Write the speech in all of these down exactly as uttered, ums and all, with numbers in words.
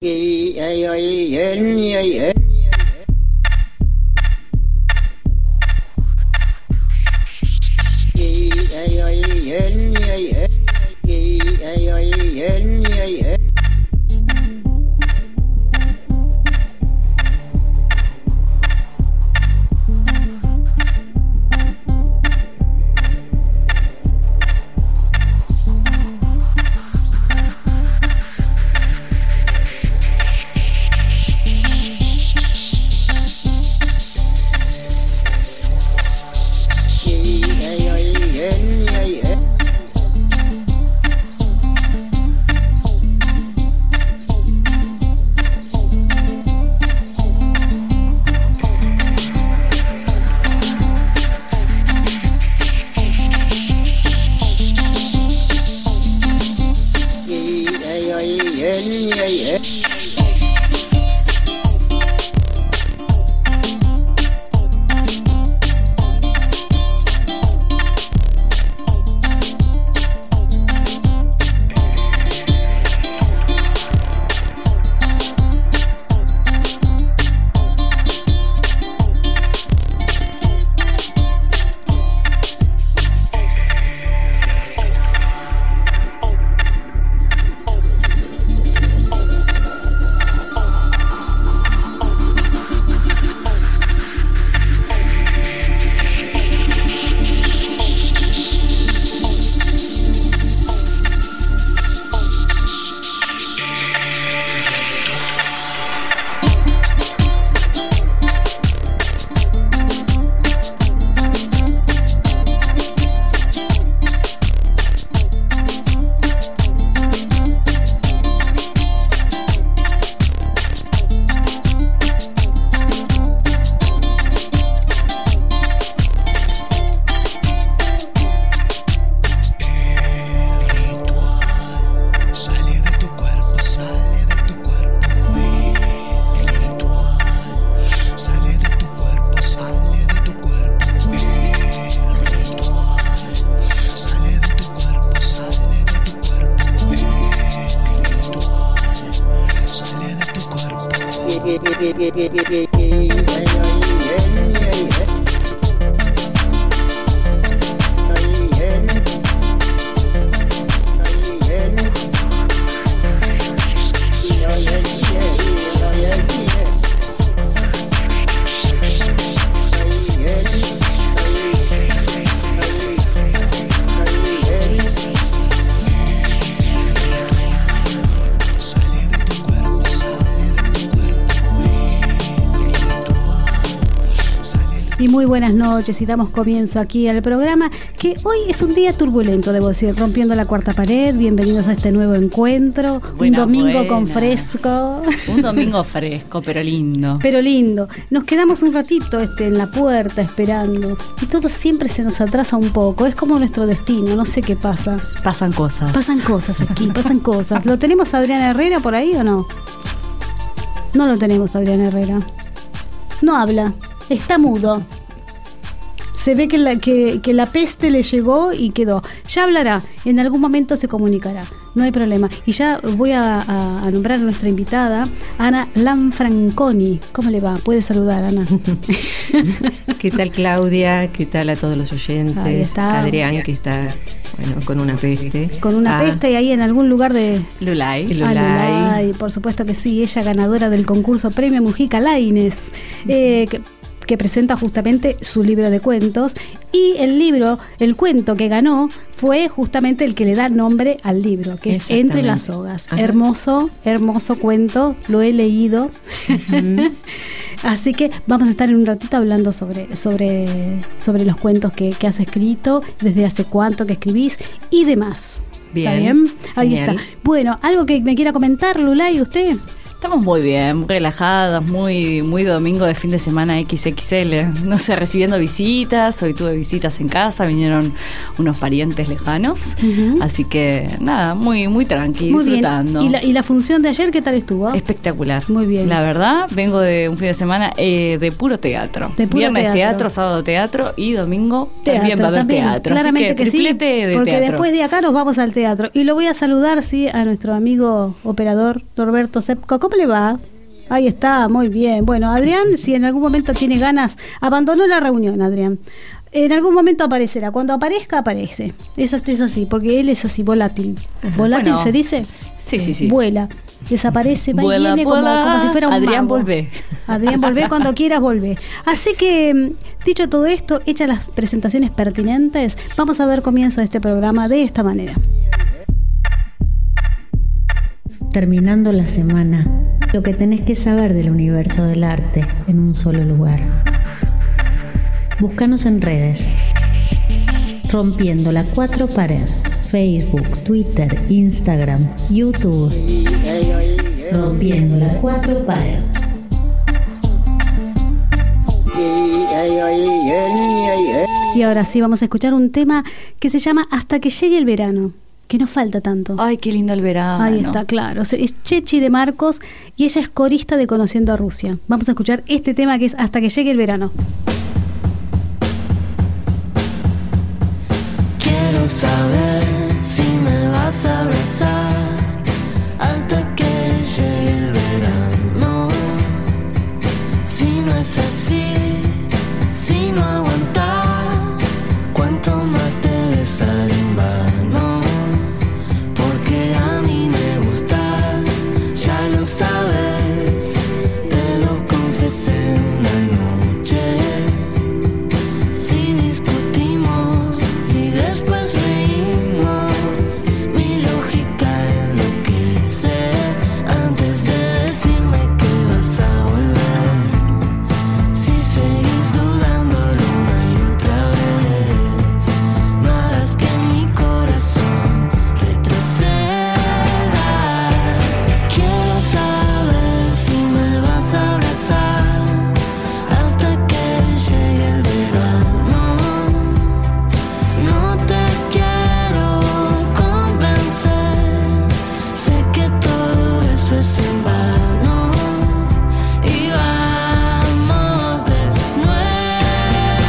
Y muy buenas noches, y damos comienzo aquí al programa, que hoy es un día turbulento, debo decir, rompiendo la cuarta pared. Bienvenidos a este nuevo encuentro. Buena, un domingo buena. Con fresco. Un domingo fresco, pero lindo. Pero lindo. Nos quedamos un ratito este, en la puerta esperando, y todo siempre se nos atrasa un poco. Es como nuestro destino, no sé qué pasa. Pasan cosas. Pasan cosas aquí, pasan cosas. ¿Lo tenemos a Adrián Herrera por ahí o no? No lo tenemos a Adrián Herrera. No habla. Está mudo. Se ve que la, que, que la peste le llegó y quedó. Ya hablará, en algún momento se comunicará. No hay problema. Y ya voy a, a, a nombrar a nuestra invitada, Ana Lanfranconi. ¿Cómo le va? Puede saludar, Ana. ¿Qué tal, Claudia? ¿Qué tal a todos los oyentes? Ahí está. Adrián, que está, bueno, con una peste. Con una ah. peste y ahí en algún lugar de... Lulay. Lulay. Ah, Lulay. Por supuesto que sí. Ella ganadora del concurso Premio Mujica Lainez. Eh, que, que presenta justamente su libro de cuentos, y el libro, el cuento que ganó fue justamente el que le da nombre al libro, que es Entre las sogas. Ajá. Hermoso, hermoso cuento, lo he leído. Uh-huh. Así que vamos a estar en un ratito hablando sobre, sobre, sobre los cuentos que, que has escrito, desde hace cuánto que escribís y demás. Bien. ¿Está bien? Ahí Genial. está. Bueno, ¿algo que me quiera comentar, Lulay, usted? Estamos muy bien, relajadas, muy muy domingo de fin de semana equis equis ele. No sé, recibiendo visitas. Hoy tuve visitas en casa, vinieron unos parientes lejanos. Uh-huh. Así que nada, muy muy tranqui, muy disfrutando. Bien. ¿Y la, ¿Y la función de ayer qué tal estuvo? Espectacular. Muy bien. La verdad, vengo de un fin de semana eh, de puro teatro. De puro Viernes teatro. teatro, sábado teatro y domingo teatro, también va a haber también. teatro. Claramente Así que, que sí, de porque teatro. Después de acá nos vamos al teatro. Y lo voy a saludar, sí, a nuestro amigo operador Norberto Sepco. ¿Cómo ¿cómo le va? Ahí está, muy bien. Bueno, Adrián, si en algún momento tiene ganas, abandonó la reunión, Adrián. En algún momento aparecerá. Cuando aparezca, aparece. Eso es así, porque él es así, volátil. ¿Volátil bueno, se dice? Sí, sí, sí. Vuela. Desaparece, va y Vuela, viene como, vuela. como si fuera un Adrián, mago. volvé. Adrián, volvé cuando quieras, volvé. Así que, dicho todo esto, hechas las presentaciones pertinentes, vamos a dar comienzo a este programa de esta manera. Terminando la semana, lo que tenés que saber del universo del arte en un solo lugar. Búscanos en redes. Rompiendo la cuatro pared. Facebook, Twitter, Instagram, YouTube. Rompiendo la cuatro pared. Y ahora sí vamos a escuchar un tema que se llama Hasta que llegue el verano, que no falta tanto. Ay, qué lindo el verano. Ahí está, claro. Es Chechi de Marcos y ella es corista de Conociendo a Rusia. Vamos a escuchar este tema que es Hasta que llegue el verano. Quiero saber si me vas a abrazar hasta que llegue el verano. Si no es así, si no aguantas, ¿cuánto más te besaré en vano? Porque a mí me gustas, ya lo sabes, te lo confesé una noche. Si discutimos, si después reímos, mi lógica enloquece antes de decirme que vas a volver. Si seguís dudándolo una y otra vez, no hagas que mi corazón retroceda. Quiero saber si me vas a abrazar hasta que llegue el verano. No te quiero convencer, sé que todo eso es en vano. Y vamos de nuevo.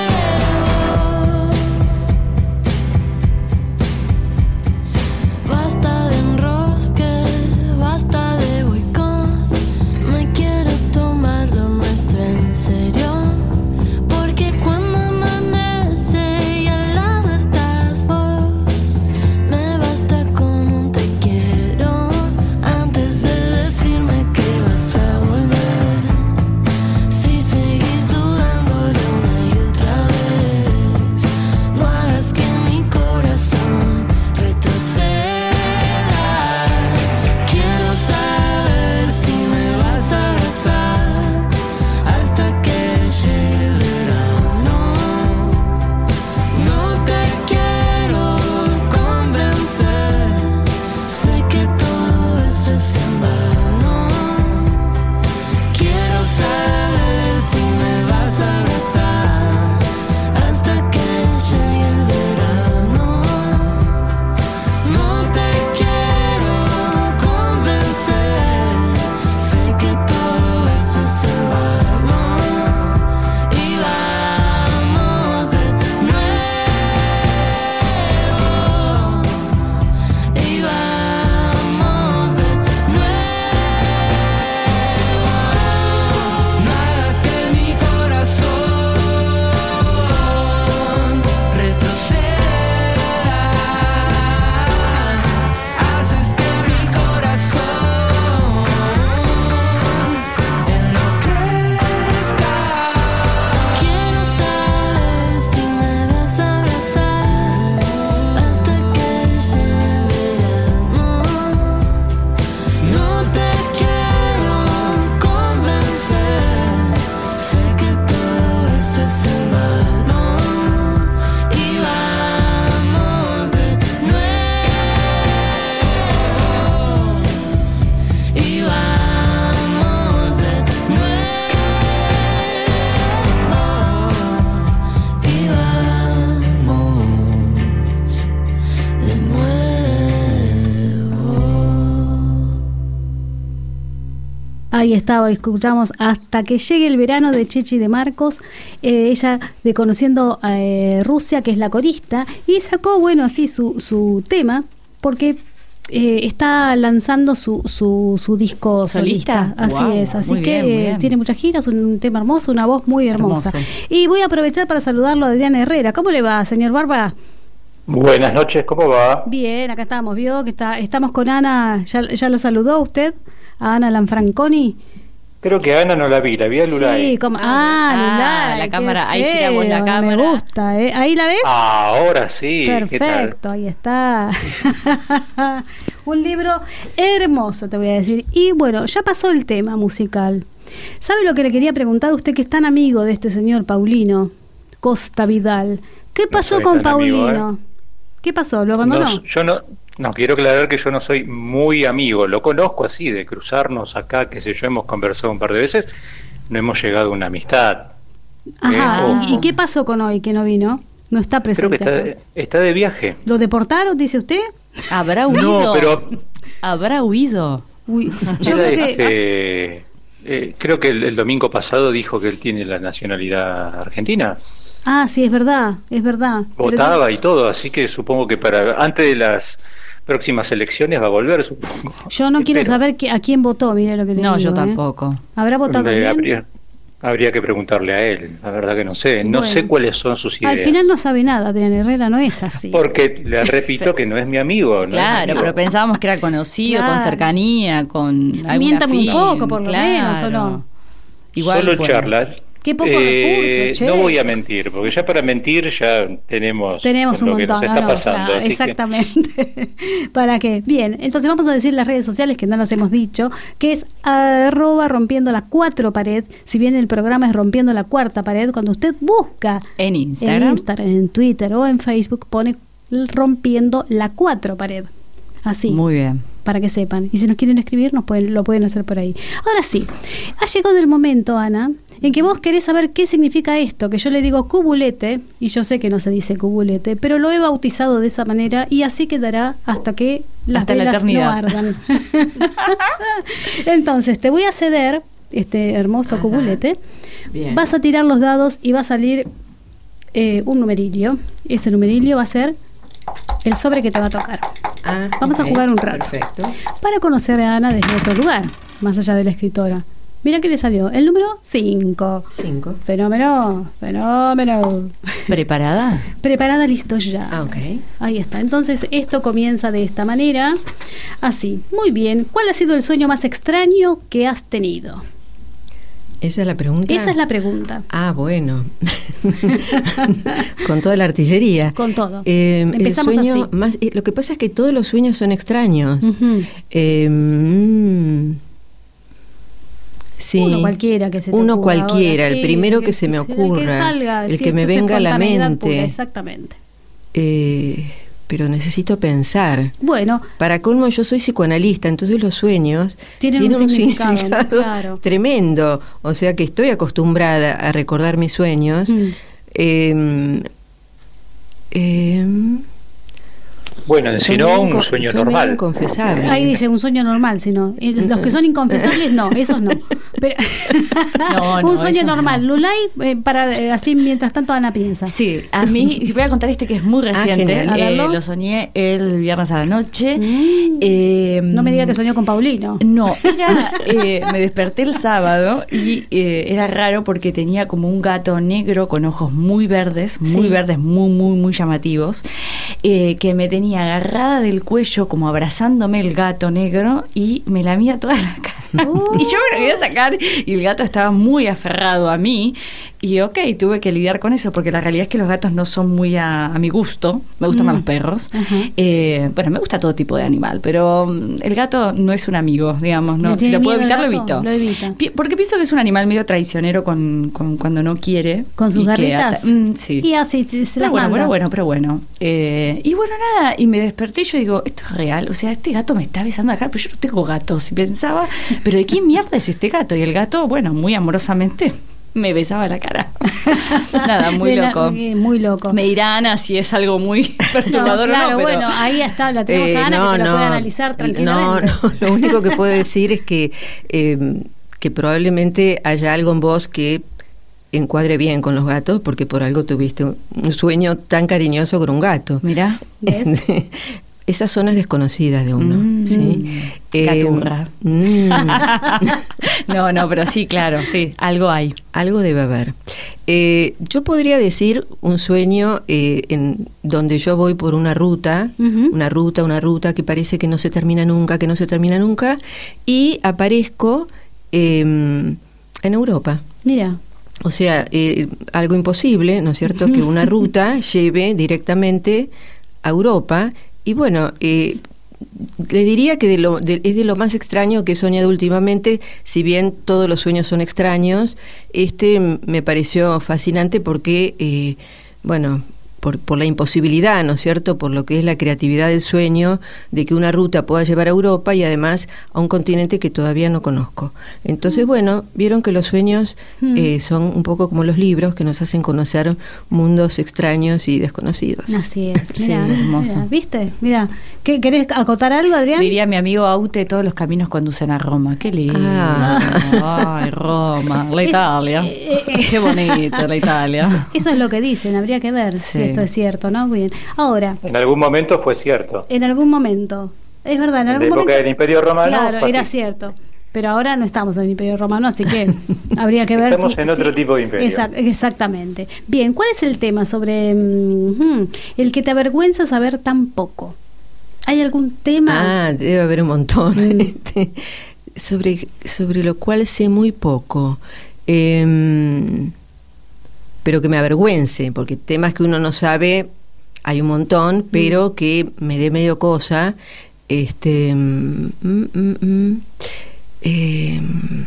Basta de enrosque, basta de boicot. Me quiero tomar lo nuestro en serio, porque cuando amanece y al lado estás vos, me basta con un te quiero antes de decirme que vas a volver. Si seguís dudándolo una y otra vez, no hagas que mi corazón retroceda. Quiero saber si me vas a abrazar hasta que llegue el verano. No te quiero convencer, sé que todo eso es en vano. Quiero saber si me vas a abrazar hasta que llegue el verano. No te quiero convencer, sé que todo eso es en vano. Y vamos de nuevo. Y vamos de nuevo. No hagas que mi corazón retroceda. Haces que mi corazón enloquezca. Quiero saber si me vas a abrazar hasta que llegue el verano. No te quiero convencer, sé que todo eso es en vano. Y vamos de nuevo. Y vamos de nuevo. Y vamos de nuevo. Ahí estaba, escuchamos Hasta que llegue el verano de Chechi de Marcos, eh, ella de Conociendo a eh, Rusia, que es la corista, y sacó, bueno, así su, su tema, porque eh, está lanzando su, su, su disco solista. ¿Solista? Así Wow, es, así muy que bien, muy eh, bien. tiene muchas giras, un tema hermoso, una voz muy hermosa. Hermoso. Y voy a aprovechar para saludarlo a Adrián Herrera. ¿Cómo le va, señor Barba? Buenas noches, ¿cómo va? Bien, acá estamos, vio que está, estamos con Ana. ¿Ya, ya la saludó usted? A Ana Lanfranconi. Creo que a Ana no la vi, la vi a Lulay. Sí, como, ah, Ah, Lulay, la qué cámara, ahí feo, giramos la cámara. Me gusta, ¿eh? ¿Ahí la ves? Ah, ahora sí, ¿qué tal? Perfecto, ahí está. Un libro hermoso, te voy a decir. Y bueno, ya pasó el tema musical. ¿Sabe lo que le quería preguntar a usted, que es tan amigo de este señor Paulino Costa Vidal? ¿Qué pasó soy con tan amigo, Paulino? ¿Qué pasó? ¿Lo abandonó? No, yo no, no, quiero aclarar que yo no soy muy amigo, lo conozco así, de cruzarnos acá, qué sé yo, hemos conversado un par de veces, no hemos llegado a una amistad. Ajá, Eh, ¿y, y qué pasó con hoy que no vino? No está Creo presente. que está, acá. está de viaje. ¿Lo deportaron, dice usted? ¿Habrá huido? No, pero ¿Habrá huido? Uy, yo era creo que... este, eh, creo que el, el domingo pasado dijo que él tiene la nacionalidad argentina. Ah, sí, es verdad, es verdad. Pero- Votaba y todo, así que supongo que para antes de las próximas elecciones va a volver, supongo. Yo no quiero Espero. saber que- a quién votó, mire lo que le No, digo, yo ¿eh? tampoco. ¿Habrá votado Hombre, bien? habría, habría que preguntarle a él, la verdad que no sé, no Bueno. sé cuáles son sus ideas. Al final no sabe nada, Adrián Herrera, no es así. Porque le repito que no es mi amigo. No es mi Claro, amigo. pero pensábamos que era conocido, Claro. con cercanía, con alguna Miéntame un fin, poco, por lo claro. menos, ¿o no? Igual, Solo bueno, charlas. Qué pocos Eh, recursos, che. No voy a mentir, porque ya para mentir ya tenemos, Tenemos con un lo que montón, nos no, está no, pasando. claro, así que- exactamente. ¿Para qué? Bien, entonces vamos a decir las redes sociales que no las hemos dicho, que es arroba rompiendo la cuatro pared. Si bien el programa es rompiendo la cuarta pared, cuando usted busca En Instagram. en Instagram, en Twitter o en Facebook, pone rompiendo la cuatro pared. Así. Muy bien. Para que sepan. Y si nos quieren escribir, nos pueden, lo pueden hacer por ahí. Ahora sí, ha llegado el momento, Ana, en que vos querés saber qué significa esto, que yo le digo cubulete, y yo sé que no se dice cubulete, pero lo he bautizado de esa manera y así quedará hasta que las Hasta la velas no eternidad. ardan. Entonces, te voy a ceder este hermoso Ajá. cubulete. Bien. Vas a tirar los dados y va a salir eh, un numerillo. Ese numerillo va a ser el sobre que te va a tocar. Ah, Vamos a ok, jugar un rato. Perfecto. Para conocer a Ana desde otro lugar, más allá de la escritora. Mira que le salió el número cinco. Cinco. Fenómeno, fenómeno. ¿Preparada? Preparada, listo ya. Ah, ok. Ahí está. Entonces esto comienza de esta manera. Así. Muy bien. ¿Cuál ha sido el sueño más extraño que has tenido? Esa es la pregunta. Esa es la pregunta. Ah, bueno. Con toda la artillería. Con todo. Eh, Empezamos el sueño así. más, eh, lo que pasa es que todos los sueños son extraños. Ujú. Eh, mm, sí. Uno cualquiera que se te Uno ocurra cualquiera, ahora, el sí, primero que se me el que ocurra, salga, el sí, que me esto es venga a la espontaneidad mente. pura, exactamente. Eh, pero necesito pensar. Bueno, Para colmo, yo soy psicoanalista, entonces los sueños Tienen un significado, ¿no? Claro. tremendo. O sea que estoy acostumbrada a recordar mis sueños. Mm. Eh, eh, Bueno, si son no, medio un inco- sueño son medio normal. inconfesables. ahí dice un sueño normal, sino y los que son inconfesables no, esos no. Pero No, no, un sueño esos normal. no. Lulay, eh, para eh, así mientras tanto Ana piensa. Sí, a mí, voy a contar este que es muy reciente. genial. A Eh, verlo. lo soñé el viernes a la noche. Mm. Eh, No me diga que soñó con Paulino. No, era, eh, me desperté el sábado y eh, era raro porque tenía como un gato negro con ojos muy verdes, muy Sí. verdes, muy, muy, muy llamativos, eh, que me tenía agarrada del cuello como abrazándome el gato negro y me lamía toda la cara. Oh. Y yo me lo quería sacar y el gato estaba muy aferrado a mí y ok, tuve que lidiar con eso porque la realidad es que los gatos no son muy a, a mi gusto, me gustan Mm. más los perros. Ajá. Eh, bueno, me gusta todo tipo de animal, pero mm, el gato no es un amigo, digamos, ¿Le ¿no? Si tiene lo puedo miedo evitar, al lo gato? evito. Lo evita. Pi- Porque pienso que es un animal medio traicionero con, con- cuando no quiere. Con sus y que garritas. ata- Mm, sí. Y así se, se Pero las bueno, manda. pero bueno, pero bueno. Eh, y bueno, nada, y me desperté y yo digo, esto es real, o sea, este gato me está besando la cara, pero yo no tengo gatos. Y pensaba, pero ¿de quién mierda es este gato? Y el gato, bueno, muy amorosamente me besaba la cara. Nada, muy De la- loco. eh, muy loco. Me dirán a si es algo muy perturbador No, claro, o no, pero bueno, ahí está, la tenemos Eh, a Ana no, que te la no, puede analizar no, tranquilamente. no, lo único que puedo decir es que, eh, que probablemente haya algo en vos que encuadre bien con los gatos, porque por algo tuviste un un sueño tan cariñoso con un gato. mirá. ¿Ves? esas zonas desconocidas de uno, Mm, ¿sí? Caturra. Eh, mm, No, no, pero sí, claro, sí, algo hay. algo debe haber. Eh, yo podría decir un sueño eh, en donde yo voy por una ruta, Ujú. una ruta, una ruta que parece que no se termina nunca, que no se termina nunca, y aparezco eh, en Europa. Mira. O sea, eh, algo imposible, ¿no es cierto?, que una ruta lleve directamente a Europa. Y bueno, eh, le diría que de lo, de, es de lo más extraño que he soñado últimamente, si bien todos los sueños son extraños, este me pareció fascinante porque, eh, bueno, por, por la imposibilidad, ¿no es cierto?, por lo que es la creatividad del sueño, de que una ruta pueda llevar a Europa y además a un continente que todavía no conozco. Entonces, bueno, vieron que los sueños eh, son un poco como los libros que nos hacen conocer mundos extraños y desconocidos. Así es. Sí, Mira, hermoso. mira, ¿viste? Mira, ¿qué, ¿querés acotar algo, Adrián? Diría mi amigo Aute, todos los caminos conducen a Roma. Qué lindo. Ah. Ay, Roma, la Es- Italia. eh, eh. Qué bonito, la Italia. Eso es lo que dicen, habría que ver si Sí. esto es cierto, ¿no? Muy bien. Ahora, En algún momento fue cierto. en algún momento, es verdad, en En la algún época momento. del Imperio Romano Claro, fue era así. cierto. Pero ahora no estamos en el Imperio Romano, así que habría que ver Estamos si. en otro si- tipo de imperio. Exact- exactamente. Bien, ¿cuál es el tema sobre mm, el que te avergüenza saber tan poco? ¿Hay algún tema? Ah, debe haber un montón. Mm. Este, sobre, sobre lo cual sé muy poco. Em, pero que me avergüence, porque temas que uno no sabe hay un montón, pero que me dé medio cosa. Este, mm, mm, mm, em,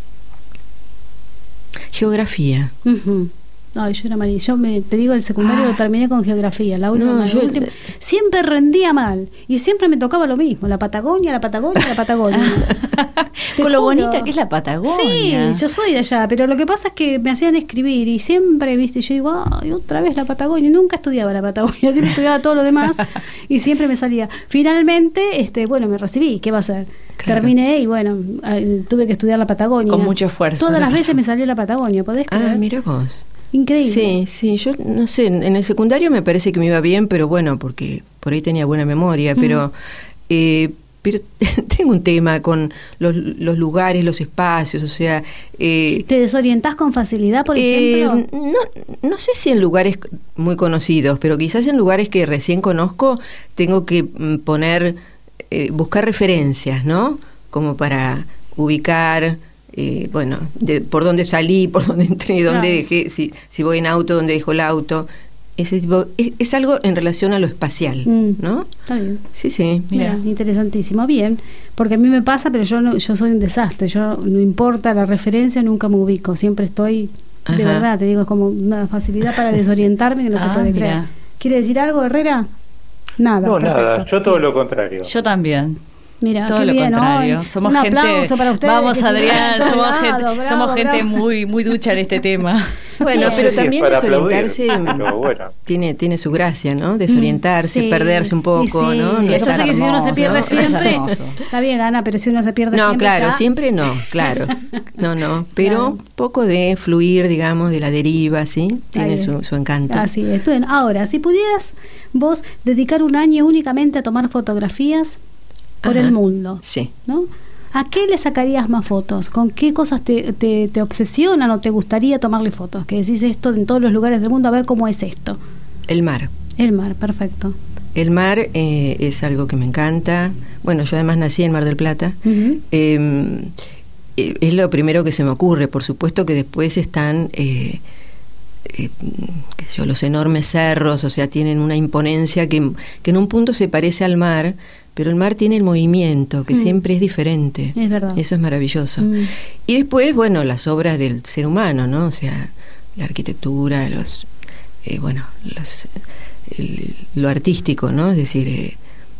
geografía. Ujú. Ay, yo era malísima. Yo me, te digo, el secundario lo terminé con geografía. La última, No, la yo- última- siempre rendía mal. Y siempre me tocaba lo mismo. La Patagonia, la Patagonia, la Patagonia. Te Con lo juro. bonita que es la Patagonia. Sí, yo soy de allá, pero lo que pasa es que me hacían escribir y siempre, viste, yo digo, ay, otra vez la Patagonia. Y nunca estudiaba la Patagonia, siempre estudiaba todo lo demás y siempre me salía. Finalmente, este, bueno, me recibí, ¿qué va a ser? Claro. Terminé y bueno, eh, tuve que estudiar la Patagonia. Con mucho esfuerzo. Todas las veces me salió la Patagonia, ¿podés creer? Ah, mira vos. Increíble. Sí, sí, yo no sé, en el secundario me parece que me iba bien, pero bueno, porque por ahí tenía buena memoria, pero eh, pero tengo un tema con los, los lugares, los espacios, o sea... Eh, ¿Te desorientás con facilidad, por eh, ejemplo? no, no sé si en lugares muy conocidos, pero quizás en lugares que recién conozco tengo que mm, poner, eh, buscar referencias, ¿no? Como para ubicar... Eh, bueno, de, por dónde salí, por dónde entré, dónde Claro. dejé, si, si voy en auto, dónde dejo el auto. Ese tipo, es, es algo en relación a lo espacial, Mm. ¿no? Está bien. Sí, sí. Mira, Mira. interesantísimo. Bien, porque a mí me pasa, pero yo no, yo soy un desastre. Yo no importa la referencia, nunca me ubico. Siempre estoy, de Ajá. verdad, te digo, es como una facilidad para desorientarme que no se Ah, puede mira. creer. ¿Quiere decir algo, Herrera? Nada. No, perfecto. nada, yo todo lo contrario. Yo también. Mira, Todo qué lo bien, contrario. hoy. Somos un gente. aplauso para ustedes. Vamos, que se Adrián. unen a todos Somos lados. gente, Bravo, somos gente bravo. muy, muy ducha en este tema. Bueno, Bien. pero Sí, también para aplaudir, desorientarse pero bueno. tiene, tiene su gracia, ¿no? Desorientarse, Sí. perderse un poco, Y sí, ¿no? sí, No eso estar- pasa que si uno se hermoso, pierde eso es siempre, hermoso. está bien, Ana, pero si uno se pierde No, siempre claro, ya- siempre no, claro. No, no, pero Claro. un poco de fluir, digamos, de la deriva, ¿sí? Tiene Está su, bien. su encanto. Así es. Bueno, ahora, si pudieras vos dedicar un año únicamente a tomar fotografías por Ajá. el mundo, Sí. ¿no? ¿A qué le sacarías más fotos? ¿Con qué cosas te, te, te obsesionan o te gustaría tomarle fotos? Que decís esto en todos los lugares del mundo, a ver cómo es esto. El mar. El mar, perfecto. El mar eh, es algo que me encanta. Bueno, yo además nací en Mar del Plata. Ujú. Eh, eh, es lo primero que se me ocurre. Por supuesto que después están eh, eh, qué sé yo, los enormes cerros, o sea, tienen una imponencia que, que en un punto se parece al mar, pero el mar tiene el movimiento, que Mm. siempre es diferente. Es verdad. Eso es maravilloso. Mm. Y después, bueno, las obras del ser humano, ¿no? O sea, la arquitectura, los, eh, bueno, los, el- lo artístico, ¿no? Es decir, eh,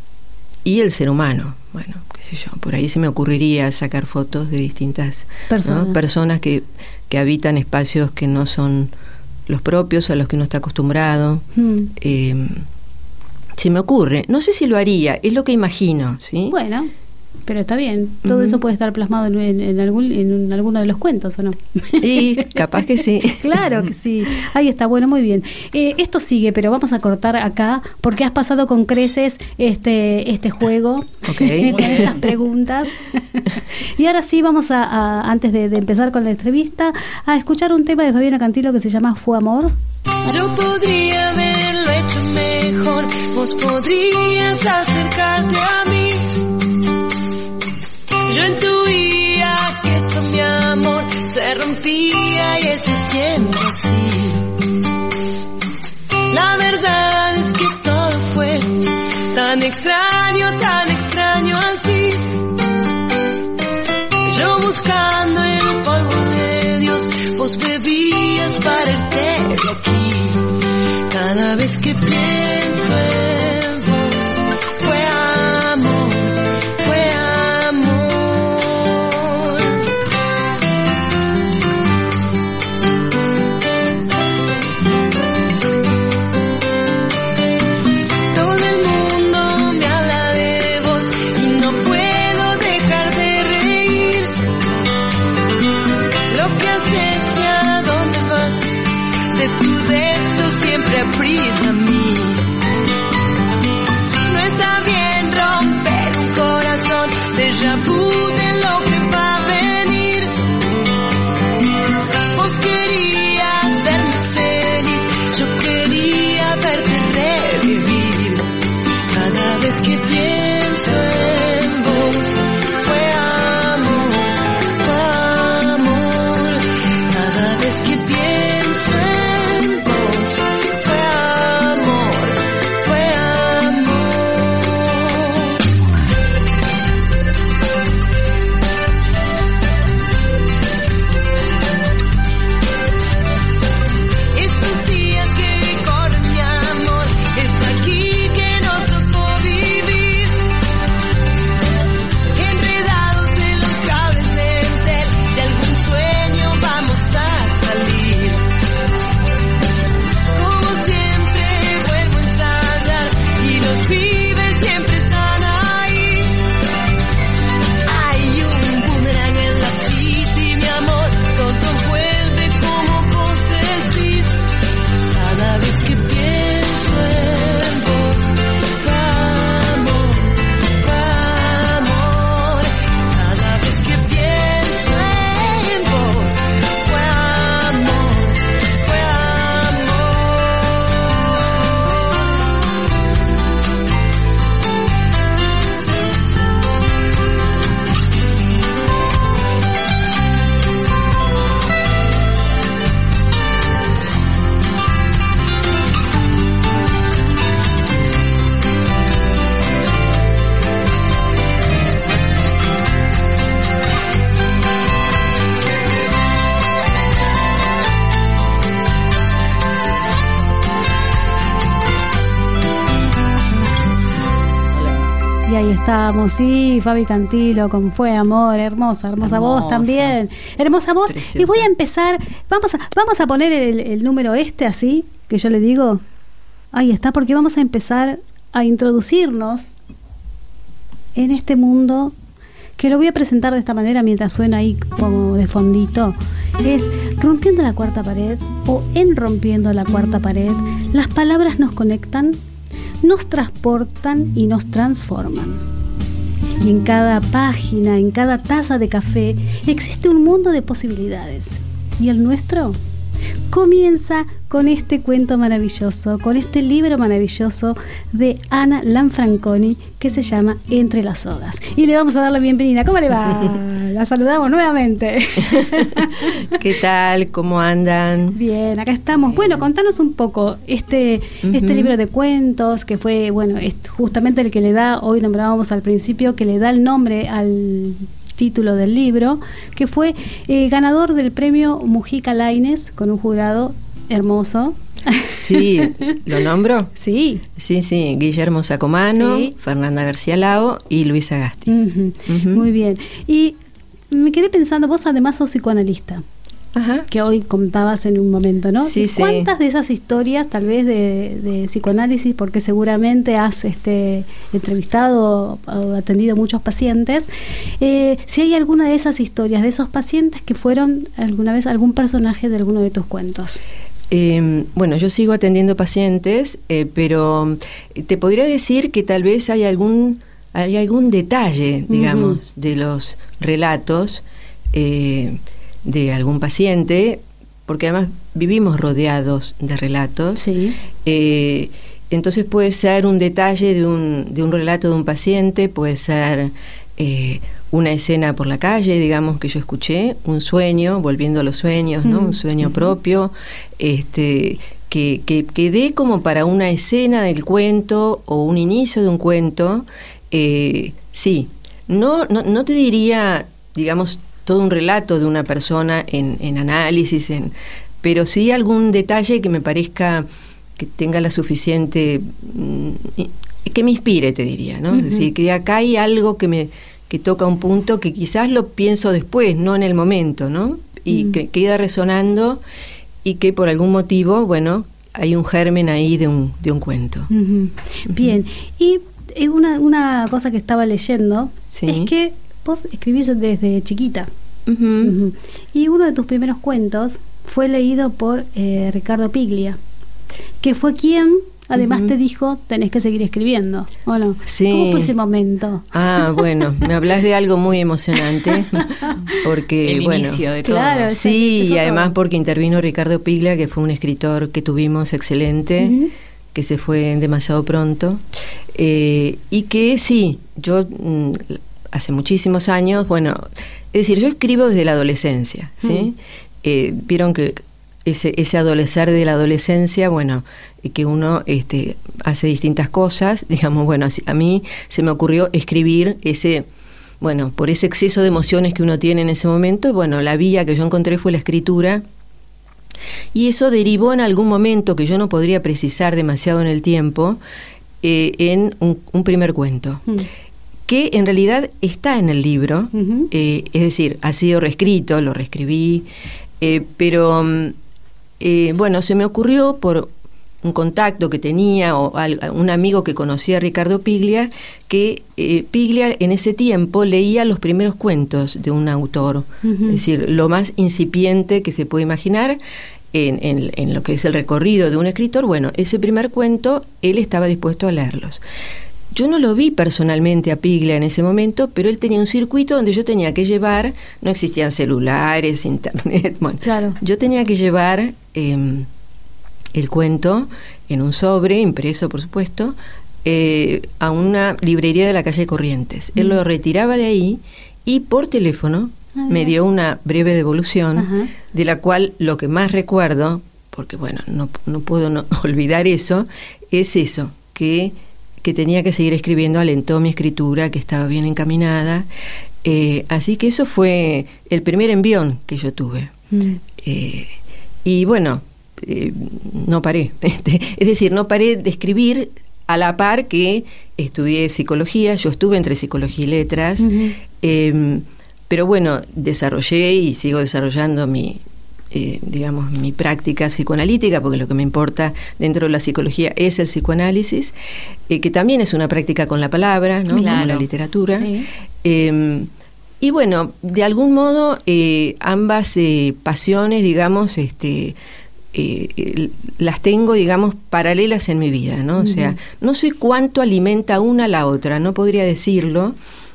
y el ser humano, bueno, qué sé yo, por ahí se me ocurriría sacar fotos de distintas ¿no? Personas. personas que, que habitan espacios que no son los propios, a los que uno está acostumbrado. Mm. Eh, se me ocurre, no sé si lo haría, es lo que imagino, ¿sí? Bueno, Pero está bien, todo uh-huh. eso puede estar plasmado en, en, en, algún, en alguno de los cuentos, ¿o no? Y capaz que sí. Claro que sí. Ahí está, bueno, muy bien. Eh, esto sigue, pero vamos a cortar acá, porque has pasado con creces este, este juego, okay. con estas preguntas. Y ahora sí vamos a, a antes de, de empezar con la entrevista, a escuchar un tema de Fabiana Cantilo que se llama Fue Amor. Yo podría haberlo hecho mejor, vos podrías acercarte a mí. Yo intuía que esto, mi amor, se rompía y esto es siempre así. La verdad es que todo fue tan extraño, tan extraño al fin. Yo buscando el polvo de Dios, vos bebías para irte de aquí. Cada vez que pienso en vos, fue amor, fue amor. Breathe a mí. No está bien romper un corazón, déjà vu de lo que va a venir. Vos querías verme feliz, yo quería verte revivir. Cada vez que pienso en vos, fue amor, fue amor. Cada vez que pienso en vos, Estamos, sí, Fabi Cantilo con Fue Amor, hermosa, hermosa, hermosa voz también, hermosa voz. Preciosa. Y voy a empezar, vamos a, vamos a poner el, el número este así, que yo le digo, ahí está, porque vamos a empezar a introducirnos en este mundo, que lo voy a presentar de esta manera mientras suena ahí como de fondito, es rompiendo la cuarta pared o en rompiendo la cuarta pared, las palabras nos conectan, nos transportan y nos transforman. Y en cada página, en cada taza de café, existe un mundo de posibilidades. ¿Y el nuestro? Comienza con este cuento maravilloso, con este libro maravilloso de Ana Lanfranconi, que se llama Entre las sogas. Y le vamos a dar la bienvenida. ¿Cómo le va? La saludamos nuevamente. ¿Qué tal? ¿Cómo andan? Bien, acá estamos. Bueno, contanos un poco este, uh-huh. este libro de cuentos, que fue, bueno, es justamente el que le da, hoy nombrábamos al principio, que le da el nombre al título del libro, que fue eh, ganador del premio Mujica Lainez con un jurado hermoso. Sí, ¿lo nombro? Sí. Sí, sí, Guillermo Sacomano, sí. Fernanda García Lao y Luisa Gasti. Uh-huh. Uh-huh. Muy bien. Y me quedé pensando, vos además sos psicoanalista. Ajá. Ajá. que hoy contabas en un momento, ¿no? Sí, sí. ¿Cuántas de esas historias, tal vez de, de psicoanálisis, porque seguramente has este, entrevistado o atendido muchos pacientes, eh, si hay alguna de esas historias de esos pacientes que fueron alguna vez algún personaje de alguno de tus cuentos? Eh, bueno, yo sigo atendiendo pacientes, eh, pero te podría decir que tal vez hay algún, hay algún detalle, digamos, uh-huh. de los relatos eh, de algún paciente, porque además vivimos rodeados de relatos. Sí. Eh, entonces puede ser un detalle de un, de un relato de un paciente, puede ser eh, una escena por la calle, digamos, que yo escuché, un sueño, volviendo a los sueños, ¿no? Mm. Un sueño uh-huh. propio, este, que, que, que dé como para una escena del cuento o un inicio de un cuento. Eh, sí, no, no, no te diría, digamos, todo un relato de una persona en, en análisis, en, pero sí algún detalle que me parezca que tenga la suficiente, que me inspire, te diría, ¿no? Uh-huh. Es decir, que acá hay algo que me que toca un punto que quizás lo pienso después, no en el momento, ¿no? Y mm. que queda resonando y que por algún motivo, bueno, hay un germen ahí de un, de un cuento. Uh-huh. Uh-huh. Bien, y una, una cosa que estaba leyendo sí. es que vos escribís desde chiquita. Uh-huh. Uh-huh. Y uno de tus primeros cuentos fue leído por eh, Ricardo Piglia, que fue quien además uh-huh. te dijo, tenés que seguir escribiendo, ¿o no? Sí. ¿Cómo fue ese momento? Ah, bueno, me hablas de algo muy emocionante, porque, el bueno... inicio de todo. Claro, sí, eso, y además todo. Porque intervino Ricardo Piglia, que fue un escritor que tuvimos excelente, uh-huh. que se fue demasiado pronto, eh, y que sí, yo mm, hace muchísimos años, bueno, es decir, yo escribo desde la adolescencia, ¿sí? Uh-huh. Eh, vieron que ese, ese adolecer de la adolescencia, bueno... que uno este, hace distintas cosas, digamos, bueno, a mí se me ocurrió escribir ese, bueno, por ese exceso de emociones que uno tiene en ese momento, bueno, la vía que yo encontré fue la escritura, y eso derivó en algún momento, que yo no podría precisar demasiado en el tiempo, eh, en un, un primer cuento, mm. que en realidad está en el libro, uh-huh. eh, es decir, ha sido reescrito, lo reescribí, eh, pero, eh, bueno, se me ocurrió por... un contacto que tenía o al, un amigo que conocía a Ricardo Piglia, que eh, Piglia en ese tiempo leía los primeros cuentos de un autor, uh-huh. es decir, lo más incipiente que se puede imaginar en, en, en lo que es el recorrido de un escritor. Bueno, ese primer cuento él estaba dispuesto a leerlos. Yo no lo vi personalmente a Piglia en ese momento, pero él tenía un circuito donde yo tenía que llevar, no existían celulares, internet, bueno, claro. yo tenía que llevar... Eh, el cuento en un sobre, impreso por supuesto, eh, a una librería de la calle Corrientes. Mm. Él lo retiraba de ahí y por teléfono ah, me dio una breve devolución, ajá. de la cual lo que más recuerdo, porque bueno, no, no puedo no olvidar eso, es eso, que, que tenía que seguir escribiendo, alentó mi escritura, que estaba bien encaminada. Eh, así que eso fue el primer envión que yo tuve. Mm. Eh, y bueno, Eh, no paré, es decir, no paré de escribir a la par que estudié psicología. Yo estuve entre psicología y letras, uh-huh. eh, pero bueno, desarrollé y sigo desarrollando mi, eh, digamos, mi práctica psicoanalítica, porque lo que me importa dentro de la psicología es el psicoanálisis, eh, que también es una práctica con la palabra, ¿no? Claro. Como la literatura. Sí. Eh, y bueno, de algún modo, eh, ambas eh, pasiones, digamos, este Eh, eh, las tengo, digamos, paralelas en mi vida, ¿no? Uh-huh. O sea, no sé cuánto alimenta una a la otra, no podría decirlo.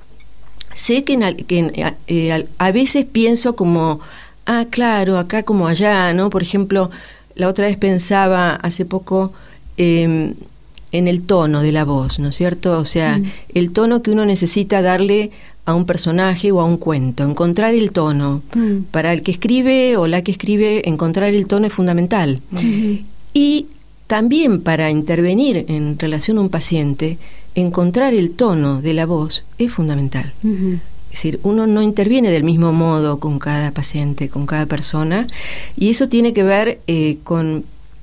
Sé que, en, que en, eh, a veces pienso como, ah, claro, acá como allá, ¿no? Por ejemplo, la otra vez pensaba hace poco eh, en el tono de la voz, ¿no es cierto? O sea, uh-huh. el tono que uno necesita darle a un personaje o a un cuento, encontrar el tono. Mm. Para el que escribe o la que escribe, encontrar el tono es fundamental. Mm-hmm. Y también para intervenir en relación a un paciente, encontrar el tono de la voz es fundamental. Mm-hmm. Es decir, uno no interviene del mismo modo con cada paciente, con cada persona, y eso tiene que ver eh, con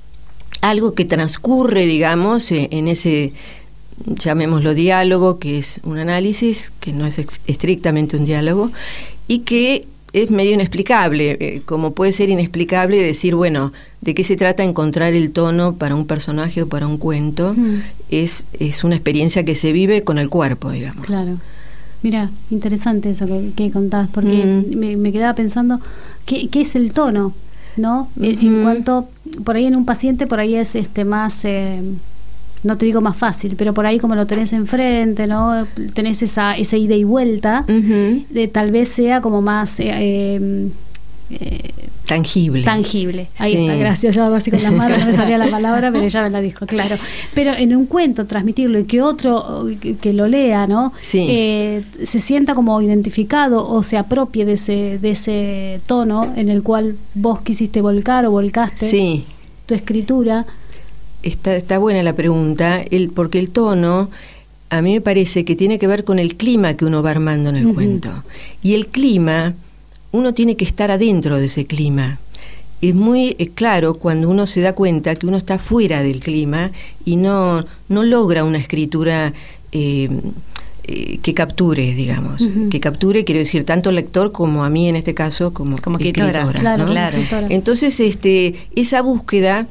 algo que transcurre, digamos, eh, en ese... llamémoslo diálogo, que es un análisis, que no es ex- estrictamente un diálogo, y que es medio inexplicable, eh, como puede ser inexplicable decir, bueno, ¿de qué se trata encontrar el tono para un personaje o para un cuento? Mm. Es, es una experiencia que se vive con el cuerpo, digamos. Claro. Mira, interesante eso que, que contás, porque mm. me, me quedaba pensando, ¿qué, qué es el tono? ¿No? Mm-hmm. En, en cuanto, por ahí en un paciente, por ahí es este más... Eh, no te digo más fácil, pero por ahí como lo tenés enfrente, ¿no? Tenés esa, esa ida y vuelta, uh-huh. de, tal vez sea como más... Eh, eh, eh, tangible. Tangible. Ahí sí. está, gracias. Yo hago así con las manos, no me salía la palabra, pero ella me la dijo, claro. Pero en un cuento, transmitirlo y que otro que, que lo lea, ¿no? Sí. Eh, se sienta como identificado o se apropie de ese, de ese tono en el cual vos quisiste volcar o volcaste sí. tu escritura. Está, está buena la pregunta, el, porque el tono a mí me parece que tiene que ver con el clima que uno va armando en el uh-huh. cuento. Y el clima, uno tiene que estar adentro de ese clima. Es muy eh, claro cuando uno se da cuenta que uno está fuera del clima y no, no logra una escritura eh, eh, que capture, digamos. Uh-huh. Que capture, quiero decir, tanto al lector como a mí en este caso, como, como escritora. escritora, claro, ¿no? claro. Entonces, este, esa búsqueda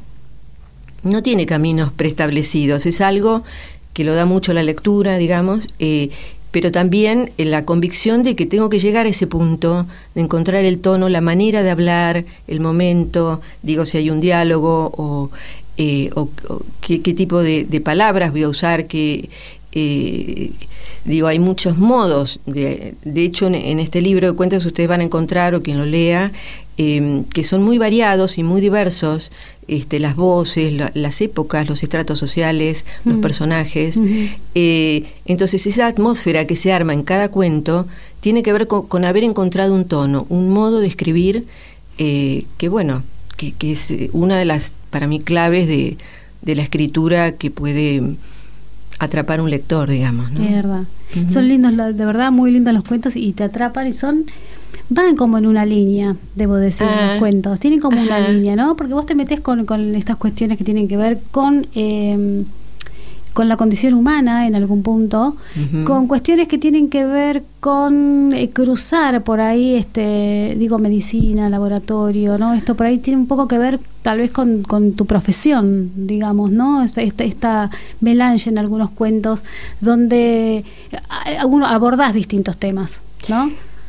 no tiene caminos preestablecidos, es algo que lo da mucho la lectura, digamos, eh, pero también eh, la convicción de que tengo que llegar a ese punto, de encontrar el tono, la manera de hablar, el momento, digo, si hay un diálogo o, eh, o, o qué, qué tipo de, de palabras voy a usar, que eh, digo, hay muchos modos, de, de hecho en, en este libro de cuentos ustedes van a encontrar, o quien lo lea, eh, que son muy variados y muy diversos, este, las voces, la, las épocas, los estratos sociales, mm. los personajes. Mm-hmm. Eh, entonces esa atmósfera que se arma en cada cuento tiene que ver con, con haber encontrado un tono, un modo de escribir eh, que bueno, que, que es una de las, para mí, claves de, de la escritura que puede atrapar un lector, digamos, ¿no? Es verdad. Uh-huh. Son lindos, de verdad, muy lindos los cuentos y te atrapan y son... Van como en una línea, debo decir, ah, los cuentos. Tienen como ajá. una línea, ¿no? Porque vos te metés con, con estas cuestiones que tienen que ver con... Eh, con la condición humana en algún punto, uh-huh. con cuestiones que tienen que ver con eh, cruzar por ahí, este digo, medicina, laboratorio, ¿no? Esto por ahí tiene un poco que ver tal vez con, con tu profesión, digamos, ¿no? Esta, esta, esta melange en algunos cuentos donde algunos abordás distintos temas, ¿no?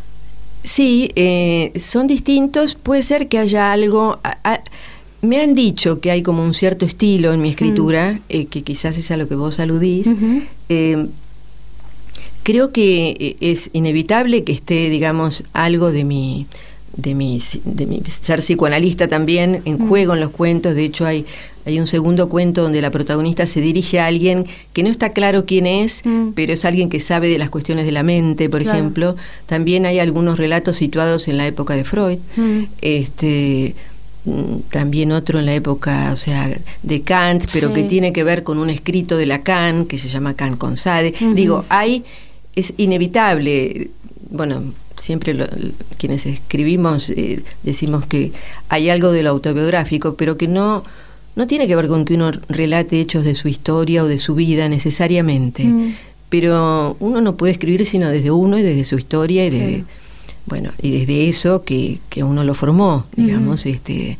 Sí, eh, son distintos. Puede ser que haya algo... A, a, me han dicho que hay como un cierto estilo en mi escritura, mm. eh, que quizás es a lo que vos aludís. Uh-huh. Eh, creo que es inevitable que esté, digamos, algo de mi, de mi, de mi ser psicoanalista también en mm. juego en los cuentos. De hecho, hay, hay un segundo cuento donde la protagonista se dirige a alguien que no está claro quién es, mm. pero es alguien que sabe de las cuestiones de la mente, por claro. ejemplo. También hay algunos relatos situados en la época de Freud. Mm. Este... también otro en la época, o sea, de Kant, pero sí. que tiene que ver con un escrito de Lacan que se llama Kant con Sade. Uh-huh. Digo, hay, es inevitable, bueno, siempre lo, quienes escribimos eh, decimos que hay algo de lo autobiográfico, pero que no, no tiene que ver con que uno relate hechos de su historia o de su vida necesariamente. Uh-huh. Pero uno no puede escribir sino desde uno y desde su historia y desde... Sí. Bueno, y desde eso que, que uno lo formó, digamos, uh-huh. este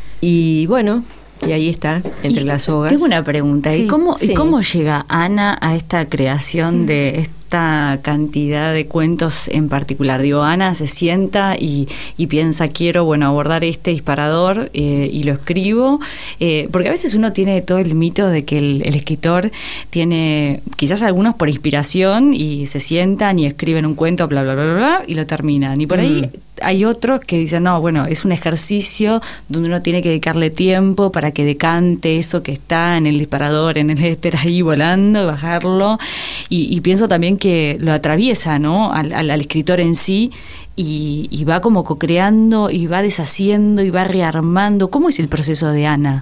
y bueno, y ahí está, entre y las sogas. Tengo una pregunta, sí, ¿y cómo, sí. ¿y cómo llega Ana a esta creación uh-huh. de esta cantidad de cuentos en particular? Digo, Ana se sienta y, y piensa, quiero, bueno, abordar este disparador eh, y lo escribo, eh, porque a veces uno tiene todo el mito de que el, el escritor tiene, quizás algunos por inspiración, y se sientan y escriben un cuento, bla, bla, bla, bla, bla y lo terminan. Y por ahí mm. hay otros que dicen, no, bueno, es un ejercicio donde uno tiene que dedicarle tiempo para que decante eso que está en el disparador, en el éter ahí volando, bajarlo, y, y pienso también que lo atraviesa, ¿no? Al, al, al escritor en sí, y, y va como co-creando, y va deshaciendo, y va rearmando. ¿Cómo es el proceso de Ana?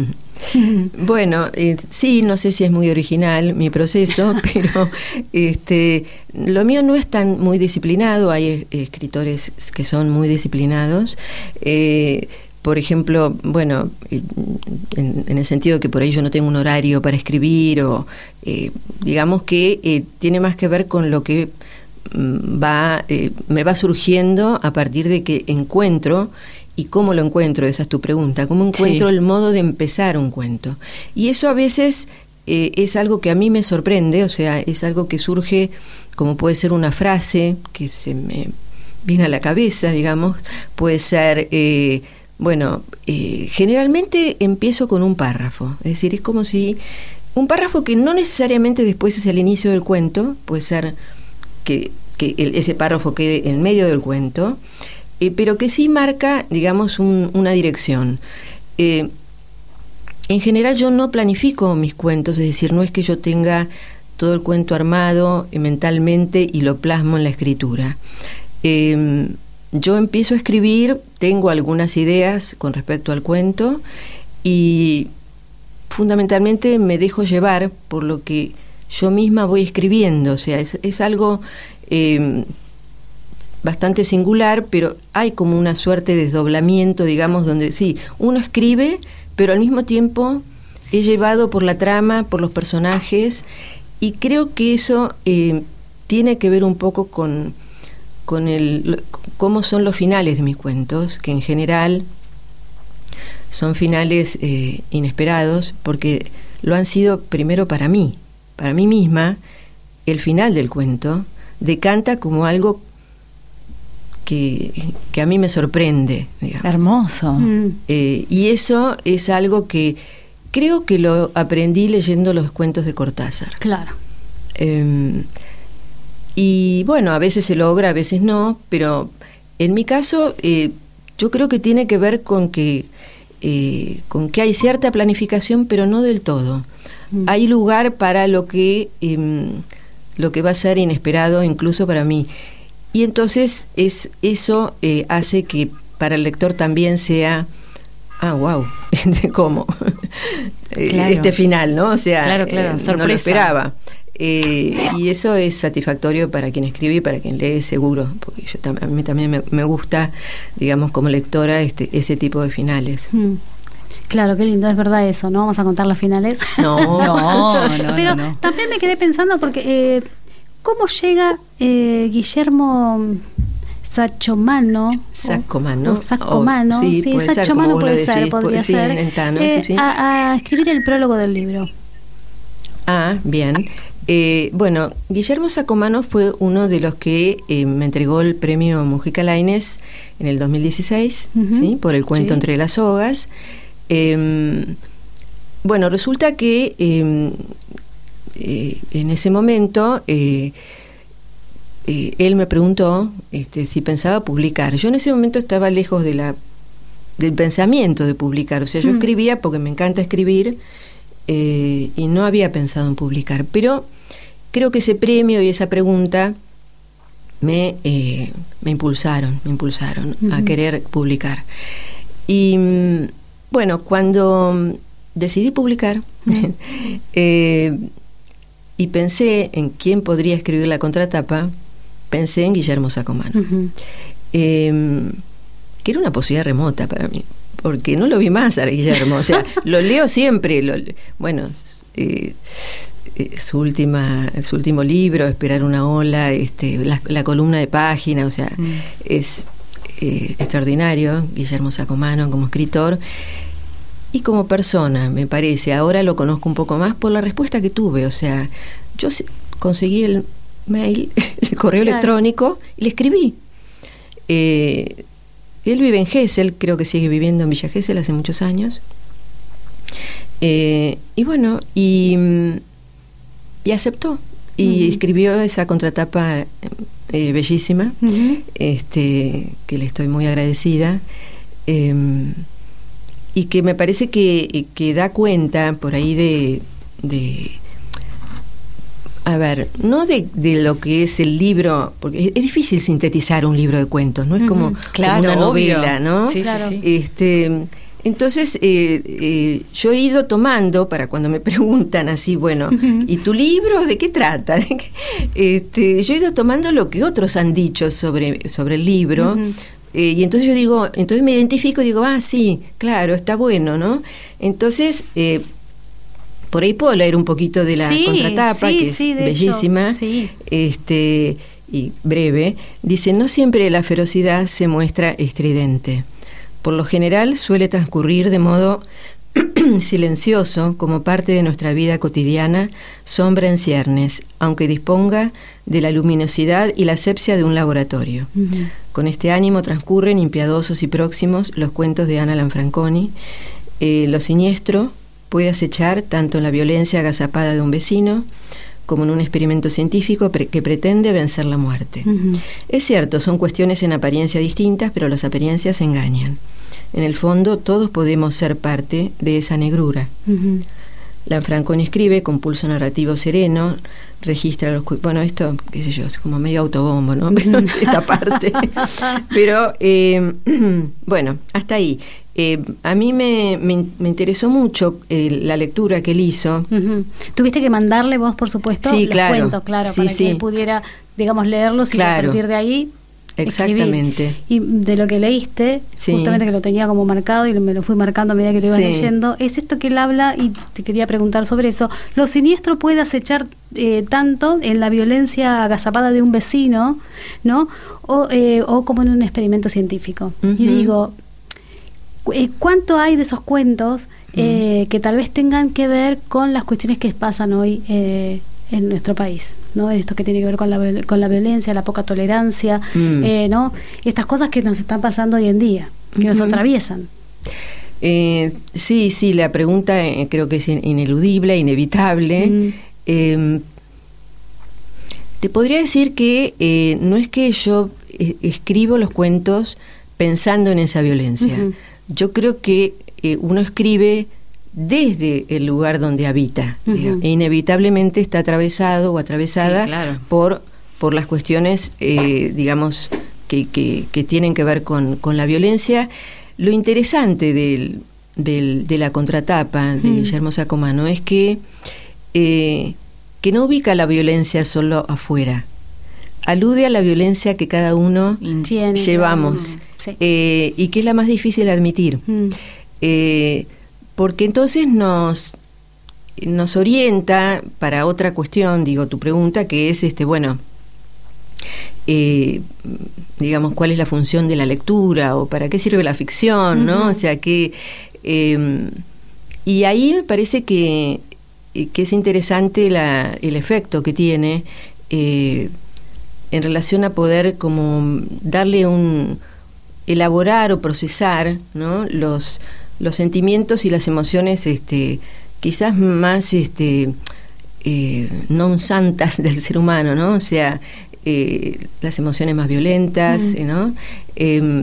Bueno, eh, sí, no sé si es muy original mi proceso, pero este, lo mío no es tan muy disciplinado. Hay eh, escritores que son muy disciplinados. Eh, Por ejemplo, bueno, en, en el sentido que por ahí yo no tengo un horario para escribir, o eh, digamos que eh, tiene más que ver con lo que va, eh, me va surgiendo a partir de que encuentro, y cómo lo encuentro, esa es tu pregunta, cómo encuentro sí. el modo de empezar un cuento. Y eso a veces eh, es algo que a mí me sorprende, o sea, es algo que surge, como puede ser una frase que se me viene a la cabeza, digamos, puede ser, eh, bueno, eh, generalmente empiezo con un párrafo, es decir, es como si un párrafo que no necesariamente después es el inicio del cuento, puede ser que, que el, ese párrafo quede en medio del cuento, eh, pero que sí marca, digamos, un, una dirección. Eh, en general yo no planifico mis cuentos, es decir, no es que yo tenga todo el cuento armado eh, mentalmente y lo plasmo en la escritura. Eh, yo empiezo a escribir, tengo algunas ideas con respecto al cuento y fundamentalmente me dejo llevar por lo que yo misma voy escribiendo, o sea, es, es algo eh, bastante singular, pero hay como una suerte de desdoblamiento, digamos, donde sí, uno escribe, pero al mismo tiempo es llevado por la trama, por los personajes, y creo que eso eh, tiene que ver un poco con, con el, cómo son los finales de mis cuentos, que en general son finales eh, inesperados, porque lo han sido primero para mí, para mí misma. El final del cuento decanta como algo que, que a mí me sorprende, digamos. Hermoso. Mm. Eh, y eso es algo que creo que lo aprendí leyendo los cuentos de Cortázar. Claro. Eh, y bueno, a veces se logra, a veces no, pero en mi caso eh, yo creo que tiene que ver con que Eh, con que hay cierta planificación, pero no del todo. Mm. Hay lugar para lo que eh, lo que va a ser inesperado incluso para mí. Y entonces es eso eh, hace que para el lector también sea, ah, wow, ¿cómo? Claro. Este final, ¿no? O sea, claro, claro. Eh, no lo esperaba. Eh, y eso es satisfactorio para quien escribe y para quien lee, seguro, porque yo tam- a mí también me, me gusta, digamos, como lectora, este, ese tipo de finales. Mm. Claro, qué lindo, es verdad eso, ¿no? Vamos a contar los finales. No, no, no. Pero no, no. también me quedé pensando porque, eh, ¿cómo llega eh, Guillermo Sacomano? Sacomano. O Sacomano, oh, sí, sí, puede Sacomano ser, puede decís, ser, podría sí, ser, en Tano, eh, sí, sí. A, a escribir el prólogo del libro. Ah, bien. Eh, bueno, Guillermo Sacomano fue uno de los que eh, me entregó el premio Mujica Lainez en el dos mil dieciséis, uh-huh. ¿sí? Por el cuento sí. Entre las sogas. Eh, bueno, resulta que eh, eh, en ese momento eh, eh, él me preguntó este, si pensaba publicar. Yo en ese momento estaba lejos de la del pensamiento de publicar, o sea, yo uh-huh. escribía porque me encanta escribir. Eh, y no había pensado en publicar, pero creo que ese premio y esa pregunta me, eh, me impulsaron, me impulsaron uh-huh. a querer publicar. Y bueno, cuando decidí publicar uh-huh. eh, y pensé en quién podría escribir la contratapa, pensé en Guillermo Sacomano, uh-huh. eh, que era una posibilidad remota para mí, porque no lo vi más a Guillermo, o sea, lo leo siempre, lo, bueno, eh, eh, su última, su último libro, Esperar una ola, este, la, la columna de página, o sea, mm. es eh, extraordinario Guillermo Sacomano como escritor y como persona, me parece. Ahora lo conozco un poco más por la respuesta que tuve, o sea, yo conseguí el mail, el correo claro. electrónico y le escribí. Eh, Él vive en Gesell, creo que sigue viviendo en Villa Gesell hace muchos años. Eh, y bueno, y, y aceptó. Y uh-huh. escribió esa contratapa eh, bellísima, uh-huh. este, que le estoy muy agradecida. Eh, y que me parece que, que da cuenta por ahí de... de A ver, no de, de lo que es el libro, porque es, es difícil sintetizar un libro de cuentos, ¿no? Es uh-huh. como, claro, como una obvio. novela, ¿no? Sí, claro. sí, sí. Este, entonces, eh, eh, yo he ido tomando, para cuando me preguntan así, bueno, uh-huh. ¿y tu libro de qué trata? este, yo he ido tomando lo que otros han dicho sobre, sobre el libro, uh-huh. eh, y entonces yo digo, entonces me identifico y digo, ah, sí, claro, está bueno, ¿no? Entonces... Eh, por ahí puedo leer un poquito de la sí, contratapa, sí, que es sí, bellísima. hecho, sí. Este, y breve, dice: no siempre la ferocidad se muestra estridente. Por lo general suele transcurrir de modo silencioso, como parte de nuestra vida cotidiana, sombra en ciernes, aunque disponga de la luminosidad y la asepsia de un laboratorio. Uh-huh. Con este ánimo transcurren, impiadosos y próximos, los cuentos de Ana Lanfranconi. Eh, lo siniestro puede acechar tanto en la violencia agazapada de un vecino, como en un experimento científico pre- que pretende vencer la muerte. Uh-huh. Es cierto, son cuestiones en apariencia distintas, pero las apariencias engañan. En el fondo, todos podemos ser parte de esa negrura. Uh-huh. Lanfranconi escribe con pulso narrativo sereno, registra los... Cu- bueno, esto, qué sé yo, es como medio autobombo, ¿no? Pero esta parte. Pero, eh, bueno, hasta ahí. Eh, a mí me, me, me interesó mucho eh, la lectura que él hizo. Uh-huh. Tuviste que mandarle vos, por supuesto, sí, los claro. cuentos, claro, sí, para sí. que él pudiera, digamos, leerlos y claro. a partir de ahí exactamente. escribir. Y de lo que leíste, sí. justamente que lo tenía como marcado y me lo fui marcando a medida que lo ibas sí. leyendo, es esto que él habla, y te quería preguntar sobre eso. Lo siniestro puede acechar eh, tanto en la violencia agazapada de un vecino, ¿no? O, eh, o como en un experimento científico. Uh-huh. Y digo... ¿cuánto hay de esos cuentos eh, mm. que tal vez tengan que ver con las cuestiones que pasan hoy eh, en nuestro país, ¿no? Esto que tiene que ver con la, con la violencia, la poca tolerancia, mm. eh, ¿no? Estas cosas que nos están pasando hoy en día, que mm-hmm. nos atraviesan. Eh, sí, sí, la pregunta eh, creo que es ineludible, inevitable. Mm. Eh, te podría decir que eh, no es que yo eh, escribo los cuentos pensando en esa violencia. Mm-hmm. Yo creo que eh, uno escribe desde el lugar donde habita, uh-huh. e inevitablemente está atravesado o atravesada sí, claro. por, por las cuestiones, eh, digamos, que, que, que tienen que ver con, con la violencia. Lo interesante del, del, de la contratapa de uh-huh. Guillermo Sacomano es que, eh, que no ubica la violencia solo afuera, alude a la violencia que cada uno Tiene, llevamos cada uno. Sí. Eh, y que es la más difícil de admitir, mm. eh, porque entonces nos nos orienta para otra cuestión, digo, tu pregunta, que es este bueno eh, digamos, cuál es la función de la lectura o para qué sirve la ficción, ¿no? Uh-huh. O sea que eh, y ahí me parece que, que es interesante la, el efecto que tiene eh, en relación a poder como darle un elaborar o procesar, ¿no? los los sentimientos y las emociones este quizás más este eh, non santas del ser humano, ¿no? O sea, eh, las emociones más violentas, mm. ¿no? Eh,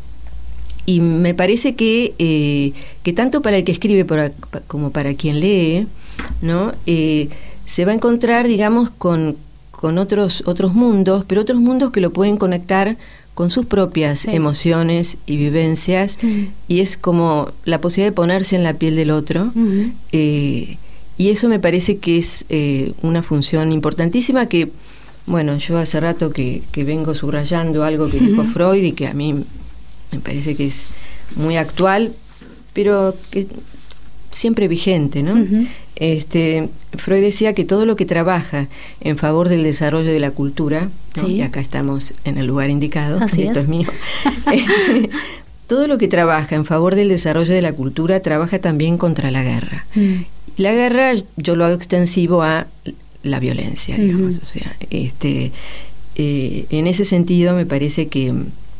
y me parece que eh, que tanto para el que escribe por, como para quien lee, ¿no? Eh, se va a encontrar, digamos, con con otros otros mundos, pero otros mundos que lo pueden conectar con sus propias sí. emociones y vivencias, mm. y es como la posibilidad de ponerse en la piel del otro, mm. eh, y eso me parece que es eh, una función importantísima que, bueno, yo hace rato que, que vengo subrayando algo que mm. dijo Freud y que a mí me parece que es muy actual, pero que siempre vigente, ¿no? Uh-huh. Este, Freud decía que todo lo que trabaja en favor del desarrollo de la cultura, ¿no? Sí. Y acá estamos en el lugar indicado, Así esto es, es mío, este, todo lo que trabaja en favor del desarrollo de la cultura trabaja también contra la guerra. Mm. La guerra yo lo hago extensivo a la violencia, digamos, uh-huh. o sea, este, eh, en ese sentido me parece que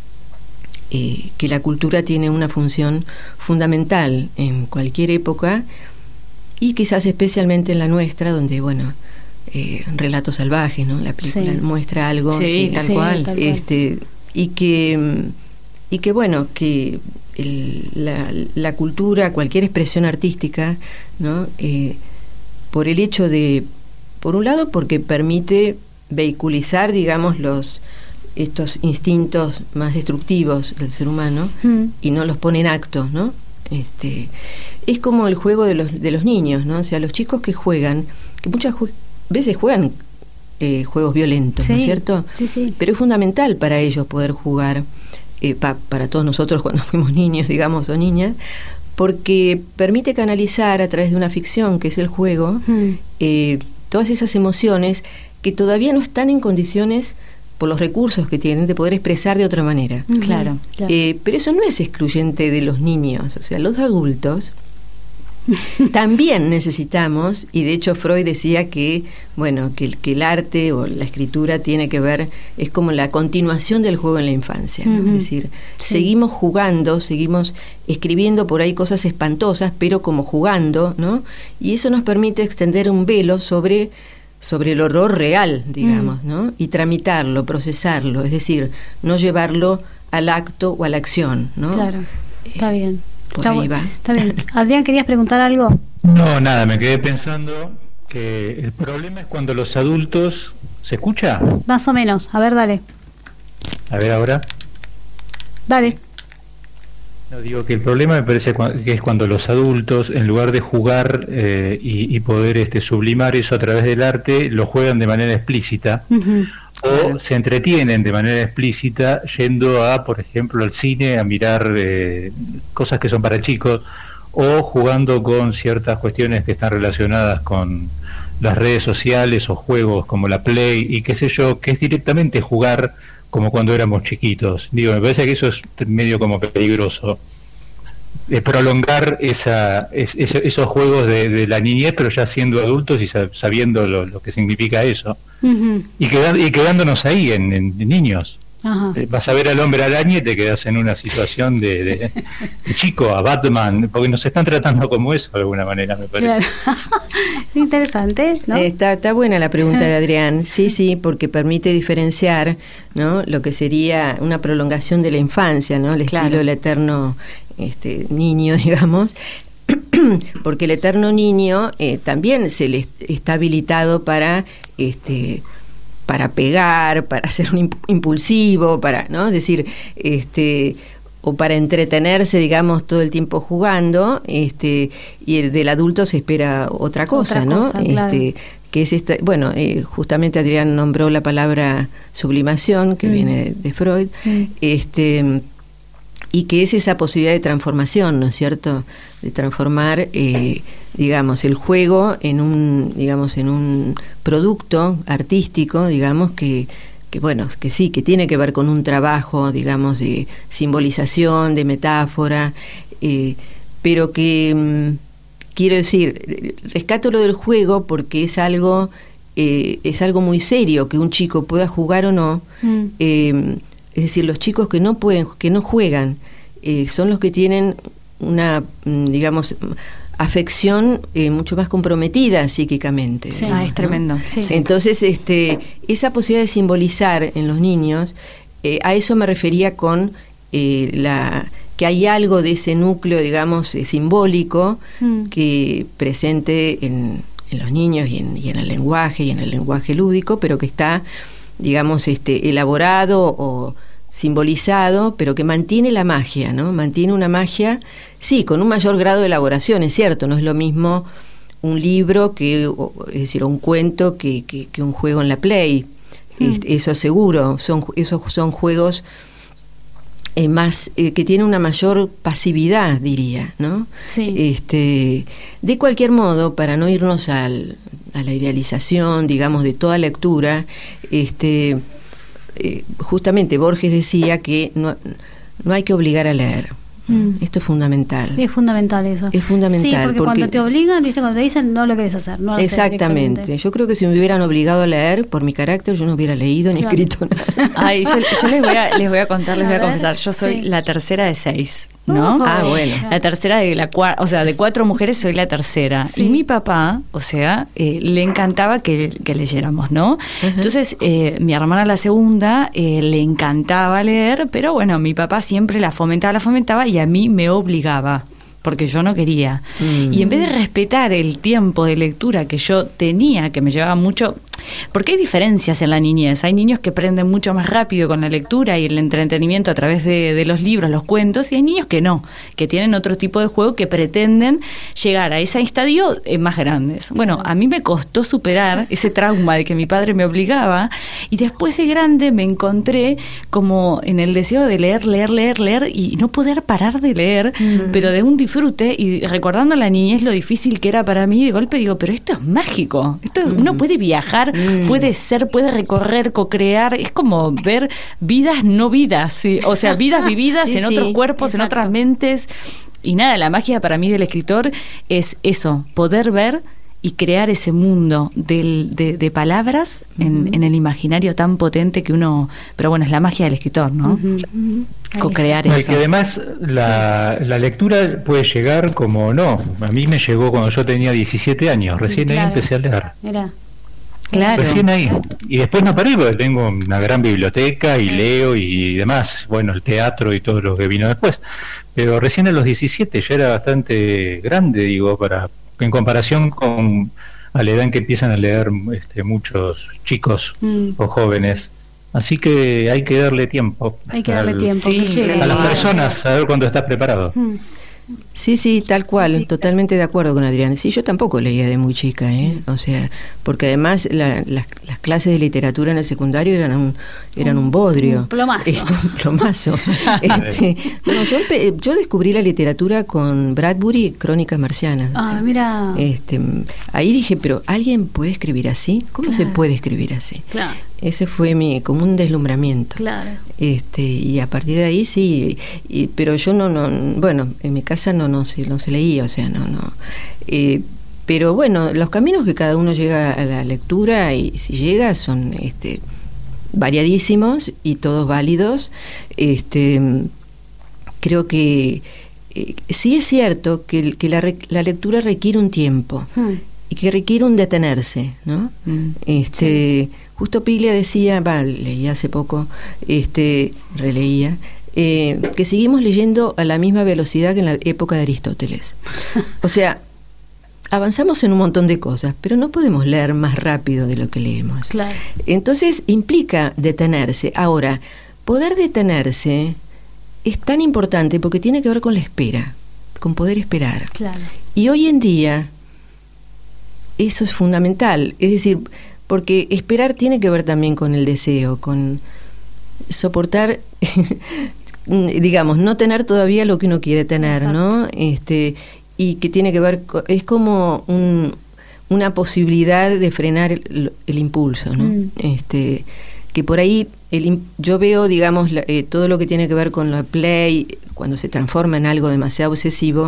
Eh, que la cultura tiene una función fundamental en cualquier época y quizás especialmente en la nuestra, donde, bueno, eh, Relato salvaje, ¿no? La película sí. muestra algo sí, que, tal, sí, cual. tal cual, este, y que y que bueno, que el, la, la cultura, cualquier expresión artística, ¿no? Eh, por el hecho de, por un lado, porque permite vehiculizar, digamos, los estos instintos más destructivos del ser humano mm. y no los pone en acto, ¿no? Este, es como el juego de los de los niños, ¿no? O sea, los chicos que juegan, que muchas ju- veces juegan eh, juegos violentos, sí, ¿no es cierto? Sí, sí. Pero es fundamental para ellos poder jugar, eh, pa, para todos nosotros cuando fuimos niños, digamos, o niñas, porque permite canalizar a través de una ficción, que es el juego, mm. eh, todas esas emociones que todavía no están en condiciones por los recursos que tienen, de poder expresar de otra manera. Ujú, Claro. claro. Eh, pero eso no es excluyente de los niños, o sea, los adultos también necesitamos, y de hecho Freud decía que, bueno, que, que el arte o la escritura tiene que ver, es como la continuación del juego en la infancia, ¿no? Ujú. Es decir, Sí. seguimos jugando, seguimos escribiendo por ahí cosas espantosas, pero como jugando, ¿no? Y eso nos permite extender un velo sobre, sobre el horror real, digamos, Mm. ¿no? Y tramitarlo, procesarlo, es decir, no llevarlo al acto o a la acción, ¿no? Claro, está bien. por Está, ahí bu- va. está bien. Adrián, ¿querías preguntar algo? No, nada, me quedé pensando que el problema es cuando los adultos... ¿Se escucha? Más o menos. A ver, dale. A ver ahora. Dale. No, digo que el problema me parece cua- que es cuando los adultos, en lugar de jugar eh, y, y poder este, sublimar eso a través del arte, lo juegan de manera explícita. Ujú. O se entretienen de manera explícita yendo a, por ejemplo, al cine a mirar eh, cosas que son para chicos, o jugando con ciertas cuestiones que están relacionadas con las redes sociales o juegos como la Play y qué sé yo, que es directamente jugar como cuando éramos chiquitos. Digo, me parece que eso es medio como peligroso. Eh, prolongar esa, es, es- esos juegos de, de la niñez, pero ya siendo adultos y sa- sabiendo lo, lo que significa eso. Ujú. Y, queda- y quedándonos ahí en, en- en niños. Ajá. Eh, Vas a ver al hombre araña y te quedas en una situación de, de- de chico, a Batman, porque nos están tratando como eso de alguna manera, me parece. Claro. Interesante, ¿no? Eh, Está, está buena la pregunta de Adrián, sí, sí, porque permite diferenciar, ¿no? Lo que sería una prolongación de la infancia, ¿no? El Claro. estilo del eterno este, niño, digamos, porque el eterno niño eh, también se le est- está habilitado para este para pegar, para ser un imp- impulsivo, para, ¿no? Es decir, este o para entretenerse, digamos, todo el tiempo jugando, este y el del adulto se espera otra cosa, Otra ¿no? cosa, claro. Este que es esta, bueno, eh, justamente Adrián nombró la palabra sublimación, que Mm. viene de, de Freud, Mm. este y que es esa posibilidad de transformación, ¿no es cierto? De transformar, eh, digamos, el juego en un, digamos, en un producto artístico, digamos, que, que bueno, que sí, que tiene que ver con un trabajo, digamos, de simbolización, de metáfora, eh, pero que, mm, quiero decir, rescato lo del juego porque es algo, eh, es algo muy serio, que un chico pueda jugar o no. Mm. Eh, es decir, los chicos que no pueden, que no juegan, eh, son los que tienen una, mm, digamos, afección eh, mucho más comprometida psíquicamente. Sí. digamos, Ah, es ¿no? tremendo. Sí. Entonces, este, esa posibilidad de simbolizar en los niños, eh, a eso me refería con eh, la que hay algo de ese núcleo, digamos, eh, simbólico Mm. que presente en, en los niños y en, y en el lenguaje y en el lenguaje lúdico, pero que está, digamos, este, elaborado o simbolizado, pero que mantiene la magia, ¿no? Mantiene una magia, sí, con un mayor grado de elaboración, es cierto, no es lo mismo un libro que, o- es decir, un cuento que, que, que un juego en la Play. Mm. Es- eso seguro, son, esos son juegos eh, más eh, que tienen una mayor pasividad, diría, ¿no? Sí. Este, de cualquier modo, para no irnos al, a la idealización, digamos, de toda lectura, este, eh, justamente Borges decía que no, no hay que obligar a leer. Mm. Esto es fundamental. Es fundamental eso. Es fundamental, Sí, porque, porque- cuando te obligan, ¿viste? Cuando te dicen no lo querés hacer, no lo haces Exactamente. directamente. Yo creo que si me hubieran obligado a leer, por mi carácter, yo no hubiera leído ni Claro. escrito nada. Ay, yo, yo les voy a les voy a contar, les voy A a ver, confesar, yo soy sí. la tercera de seis, ¿no? Oh. Ah, bueno. La tercera de la cua- o sea, de cuatro mujeres soy la tercera. Sí. Y mi papá, o sea, eh, le encantaba que, que leyéramos, ¿no? Entonces, eh, mi hermana la segunda eh, le encantaba leer, pero bueno, mi papá siempre la fomentaba, la fomentaba y a mí me obligaba. Porque yo no quería. Mm. Y en vez de respetar el tiempo de lectura que yo tenía, que me llevaba mucho. Porque hay diferencias en la niñez. Hay niños que aprenden mucho más rápido con la lectura y el entretenimiento a través de, de los libros, los cuentos, y hay niños que no, que tienen otro tipo de juego que pretenden llegar a ese estadio eh, más grandes. Bueno, a mí me costó superar ese trauma de que mi padre me obligaba, y después de grande me encontré como en el deseo de leer, leer, leer, leer y no poder parar de leer, pero de un disfrute, y recordando la niñez lo difícil que era para mí, de golpe digo, pero esto es mágico, esto uno puede viajar crear, Mm. puede ser, puede recorrer, co-crear, es como ver vidas no vidas, ¿sí? O sea, vidas vividas Sí, en sí, otros cuerpos, en exacto. otras mentes. Y nada, la magia para mí del escritor es eso, poder ver y crear ese mundo del, de, de palabras en, en el imaginario tan potente que uno... Pero bueno, es la magia del escritor, ¿no? Ujú, ujú. Ahí Co-crear No, y eso. que además la, la lectura puede llegar como no. A mí me llegó cuando yo tenía diecisiete años, recién ahí Claro. empecé a leer. Mirá. Claro. Recién ahí. Y después no paré porque tengo una gran biblioteca y leo y demás. Bueno, el teatro y todo lo que vino después. Pero recién a los diecisiete ya era bastante grande, digo, para en comparación con a la edad en que empiezan a leer este, muchos chicos Mm. o jóvenes. Así que hay que darle tiempo. Hay que darle al- tiempo. sí, que llegue. A las Claro. personas, a ver cuándo estás preparado. Mm. Sí, sí, tal cual, Sí, sí. totalmente de acuerdo con Adrián. Sí, yo tampoco leía de muy chica, ¿eh? O sea, porque además la- las, las clases de literatura en el secundario eran un, eran un bodrio. un plomazo. Eh, un plomazo. Este, no, yo, empe- yo descubrí la literatura con Bradbury, Crónicas Marcianas. o Ah, sea, mira. Este, ahí dije, pero ¿alguien puede escribir así? ¿Cómo se Claro. puede escribir así? Claro, Ese fue mi como un deslumbramiento. claro. Este, y a partir de ahí sí, y, pero yo no, no, bueno, en mi casa no, no se, no se leía, o sea, no, no. Eh, pero bueno, los caminos que cada uno llega a la lectura, y si llega, son este, variadísimos y todos válidos. Este, creo que eh, sí es cierto que, el- que la, re- la lectura requiere un tiempo Mm. y que requiere un detenerse, ¿no? Mm. Este, justo Piglia decía, va, leí hace poco, este, releía, eh, que seguimos leyendo a la misma velocidad que en la época de Aristóteles. O sea, avanzamos en un montón de cosas, pero no podemos leer más rápido de lo que leemos. Claro. Entonces implica detenerse. Ahora, poder detenerse es tan importante porque tiene que ver con la espera, con poder esperar. Claro. Y hoy en día eso es fundamental, es decir, porque esperar tiene que ver también con el deseo, con soportar, digamos, no tener todavía lo que uno quiere tener, Exacto. ¿no? Este, y que tiene que ver, co- es como un, una posibilidad de frenar el, el impulso, ¿no? Mm. Este, que por ahí el, im- yo veo, digamos, la- eh, todo lo que tiene que ver con la play, cuando se transforma en algo demasiado obsesivo,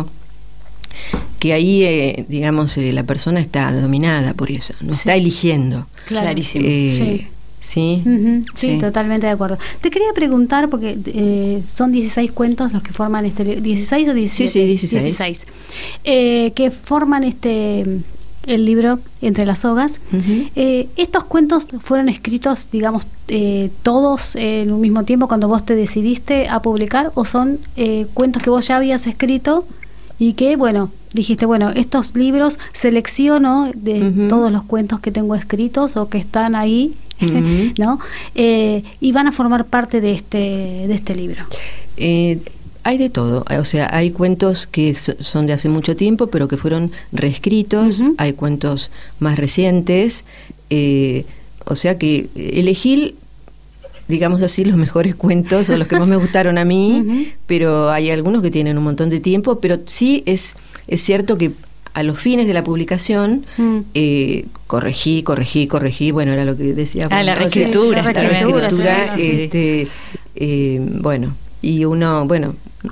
que ahí, eh, digamos, eh, la persona está dominada por eso, no Sí. está eligiendo. Claro. Clarísimo. Eh, Sí. ¿sí? Ujú, sí, Sí. totalmente de acuerdo. Te quería preguntar, porque eh, son dieciséis cuentos los que forman este li- ¿dieciséis o diecisiete? Sí, sí, dieciséis. dieciséis. Eh, que forman este el libro Entre las sogas. Ujú. Eh, ¿Estos cuentos fueron escritos, digamos, eh, todos en un mismo tiempo cuando vos te decidiste a publicar, o son eh, cuentos que vos ya habías escrito y que, bueno, dijiste, bueno, estos libros selecciono de Ujú. todos los cuentos que tengo escritos o que están ahí, Ujú. ¿no? Eh, y van a formar parte de este de este libro? Eh, hay de todo, o sea, hay cuentos que so- son de hace mucho tiempo, pero que fueron reescritos, Ujú. hay cuentos más recientes, eh, o sea que elegí, digamos así, los mejores cuentos o los que más me gustaron a mí, Ujú. pero hay algunos que tienen un montón de tiempo, pero sí es, es cierto que a los fines de la publicación Mm. eh, corregí, corregí, corregí, bueno, era lo que decía. Ah, la Juan, o sea, reescritura, la está la bien. reescritura, reescritura, sí, sí. este, eh, bueno, y uno, bueno,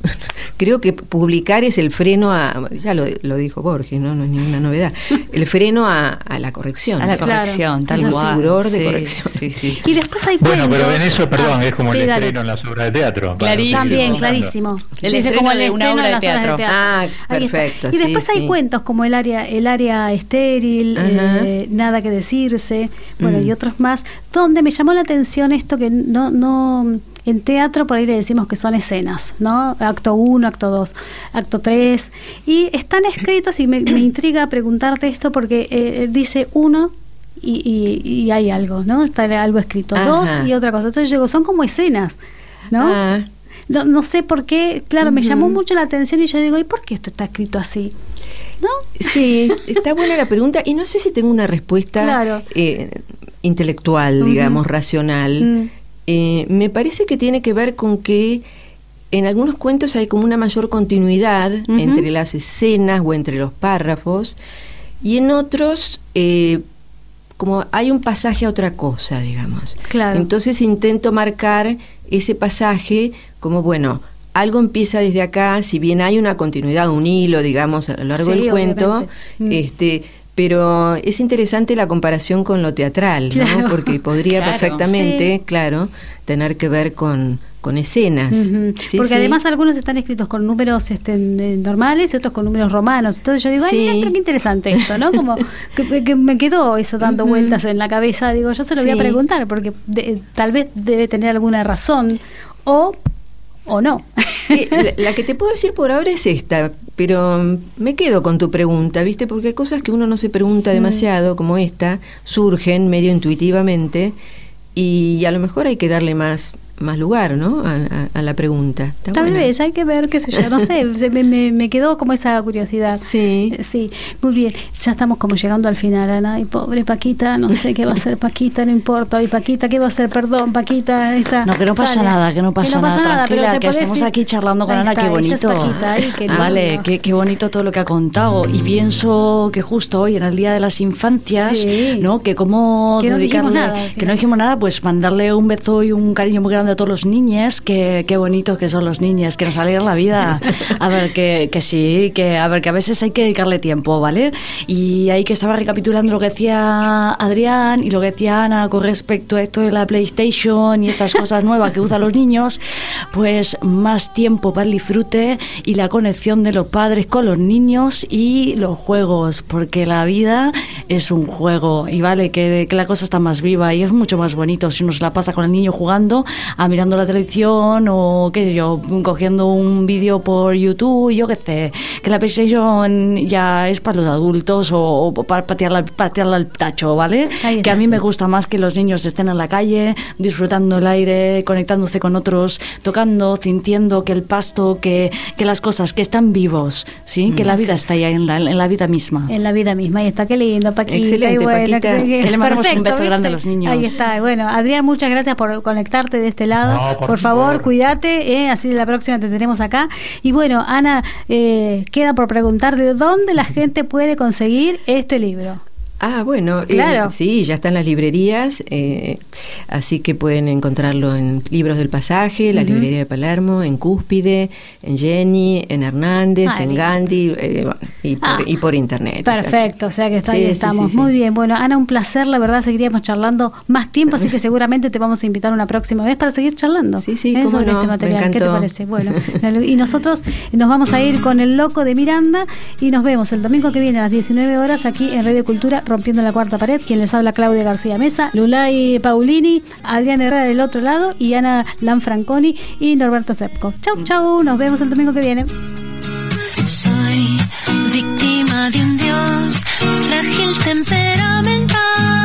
creo que publicar es el freno a, ya lo, lo dijo Borges, ¿no? No es ninguna novedad, el freno a, a la corrección. A la Claro. corrección, tal Es cual. furor de Sí, corrección. Sí, sí, sí. Y después hay Bueno, cuentos. pero en eso, perdón, Ah, es como sí, el dale. estreno en las obras de teatro. Clarísimo. También, Para- clarísimo. El Dice estreno como el de una estreno obra en de las obras teatro. Ah, Ahí está. perfecto, Y después sí, hay sí. cuentos como el área, el área estéril, Ajá. eh, Nada que decirse, bueno, Mm. y otros más, donde me llamó la atención esto que no, no, en teatro por ahí le decimos que son escenas, ¿no? Acto uno, acto dos, acto tres, y están escritos, y me, me intriga preguntarte esto porque eh, dice uno y, y, y hay algo, ¿no? Está algo escrito, Ajá. dos y otra cosa. Entonces yo digo, son como escenas, ¿no? Ah, No, no sé por qué, claro, me Ujú. llamó mucho la atención y yo digo, ¿y por qué esto está escrito así? ¿No? sí, está buena la pregunta y no sé si tengo una respuesta Claro. eh, intelectual, Ujú. digamos, racional. Mm. Eh, me parece que tiene que ver con que en algunos cuentos hay como una mayor continuidad Ujú. entre las escenas o entre los párrafos, y en otros, eh, como hay un pasaje a otra cosa, digamos. Claro. Entonces intento marcar ese pasaje como, bueno, algo empieza desde acá, si bien hay una continuidad, un hilo, digamos, a lo largo Sí, del cuento, mm. este, pero es interesante la comparación con lo teatral, Claro. ¿no? Porque podría Claro. perfectamente, Sí. claro, tener que ver con, con escenas. Ujú. Sí, Porque sí. además algunos están escritos con números este, eh, normales y otros con números romanos. Entonces yo digo, ay, Sí. mira, pero qué interesante esto, ¿no? Como que, que me quedó eso dando Ujú. vueltas en la cabeza. Digo, yo se lo voy a Sí. preguntar porque de- tal vez debe tener alguna razón o, o no. Eh, la, la que te puedo decir por ahora es esta, pero mm, me quedo con tu pregunta, ¿viste? Porque hay cosas que uno no se pregunta demasiado, como esta, surgen medio intuitivamente y a lo mejor hay que darle más, más lugar, ¿no? A, a- a la pregunta. Está Tal buena. vez, hay que ver, qué sé yo, no sé, se me, me, me quedó como esa curiosidad. Sí. Eh, Sí, muy bien. Ya estamos como llegando al final, Ana. Y pobre Paquita, no sé qué va a hacer Paquita, no importa. Y Paquita, ¿qué va a hacer? Perdón, Paquita. Esta, No, que no pasa sale. nada, que no pasa, nada, pero tranquila, te que podés estamos ir- aquí charlando con Ahí Ana, está, qué ella es bonito. Paquita, ay, qué lindo. Vale, qué, qué bonito todo lo que ha contado. Y pienso que justo hoy, en el Día de las Infancias, Sí. ¿no? Que cómo Que no dijimos dedicarle, nada, que no dijimos nada, pues mandarle un beso y un cariño muy grande a todos los niños, que qué bonitos que son los niños, que nos alegran la vida. A ver, que, que sí, que a ver, que a veces hay que dedicarle tiempo, ¿vale? Y ahí que estaba recapitulando lo que decía Adrián y lo que decía Ana con respecto a esto de la PlayStation y estas cosas nuevas que usan los niños, pues más tiempo para el disfrute y la conexión de los padres con los niños y los juegos, porque la vida es un juego y vale que, que la cosa está más viva y es mucho más bonito si uno se la pasa con el niño jugando a mirando la televisión o qué sé yo, cogiendo un vídeo por YouTube, yo qué sé, que la PlayStation ya es para los adultos o, o para patearla, patearla al tacho, ¿vale? Ahí está. Que a mí me gusta más que los niños estén en la calle, disfrutando el aire, conectándose con otros, tocando, sintiendo que el pasto, que, que las cosas, que están vivos, ¿sí? Que la vida está ahí en la, en la vida misma. En la vida misma, ahí está, qué lindo, Paquita. Excelente, y bueno, Paquita. que, Que le mandamos un perfecto, beso ¿viste? grande a los niños. Ahí está, bueno, Adrián, muchas gracias por conectarte de este lado. No, por, por favor, favor. cuídate, eh, así la próxima te tenemos acá. Y bueno, Ana, eh, queda por preguntar de dónde la gente puede conseguir este libro. Ah, bueno, eh, Claro. sí, ya está en las librerías, eh, así que pueden encontrarlo en Libros del Pasaje, la Ujú. librería de Palermo, en Cúspide, en Jenny, en Hernández, Ah, en bien. Gandhi eh, bueno, y, por, Ah, y por internet. o sea. Perfecto, o sea que está, Sí, ahí sí, estamos. sí, sí. Muy bien, bueno, Ana, un placer, la verdad, seguiríamos charlando más tiempo, así que seguramente te vamos a invitar una próxima vez para seguir charlando. Sí, sí, ¿eh? cómo sobre no, este me material. ¿Qué te encantó. parece? Bueno, y nosotros nos vamos a ir con El Loco de Miranda y nos vemos el domingo que viene a las diecinueve horas aquí en Radio Cultura, Rompiendo la Cuarta Pared. Quien les habla, Claudia García Mesa, Lulay Paulini, Adrián Herrera del otro lado y Ana Lanfranconi y Norberto Sepco. Chau, chau, nos vemos el domingo que viene. Soy víctima de un dios frágil temperamental.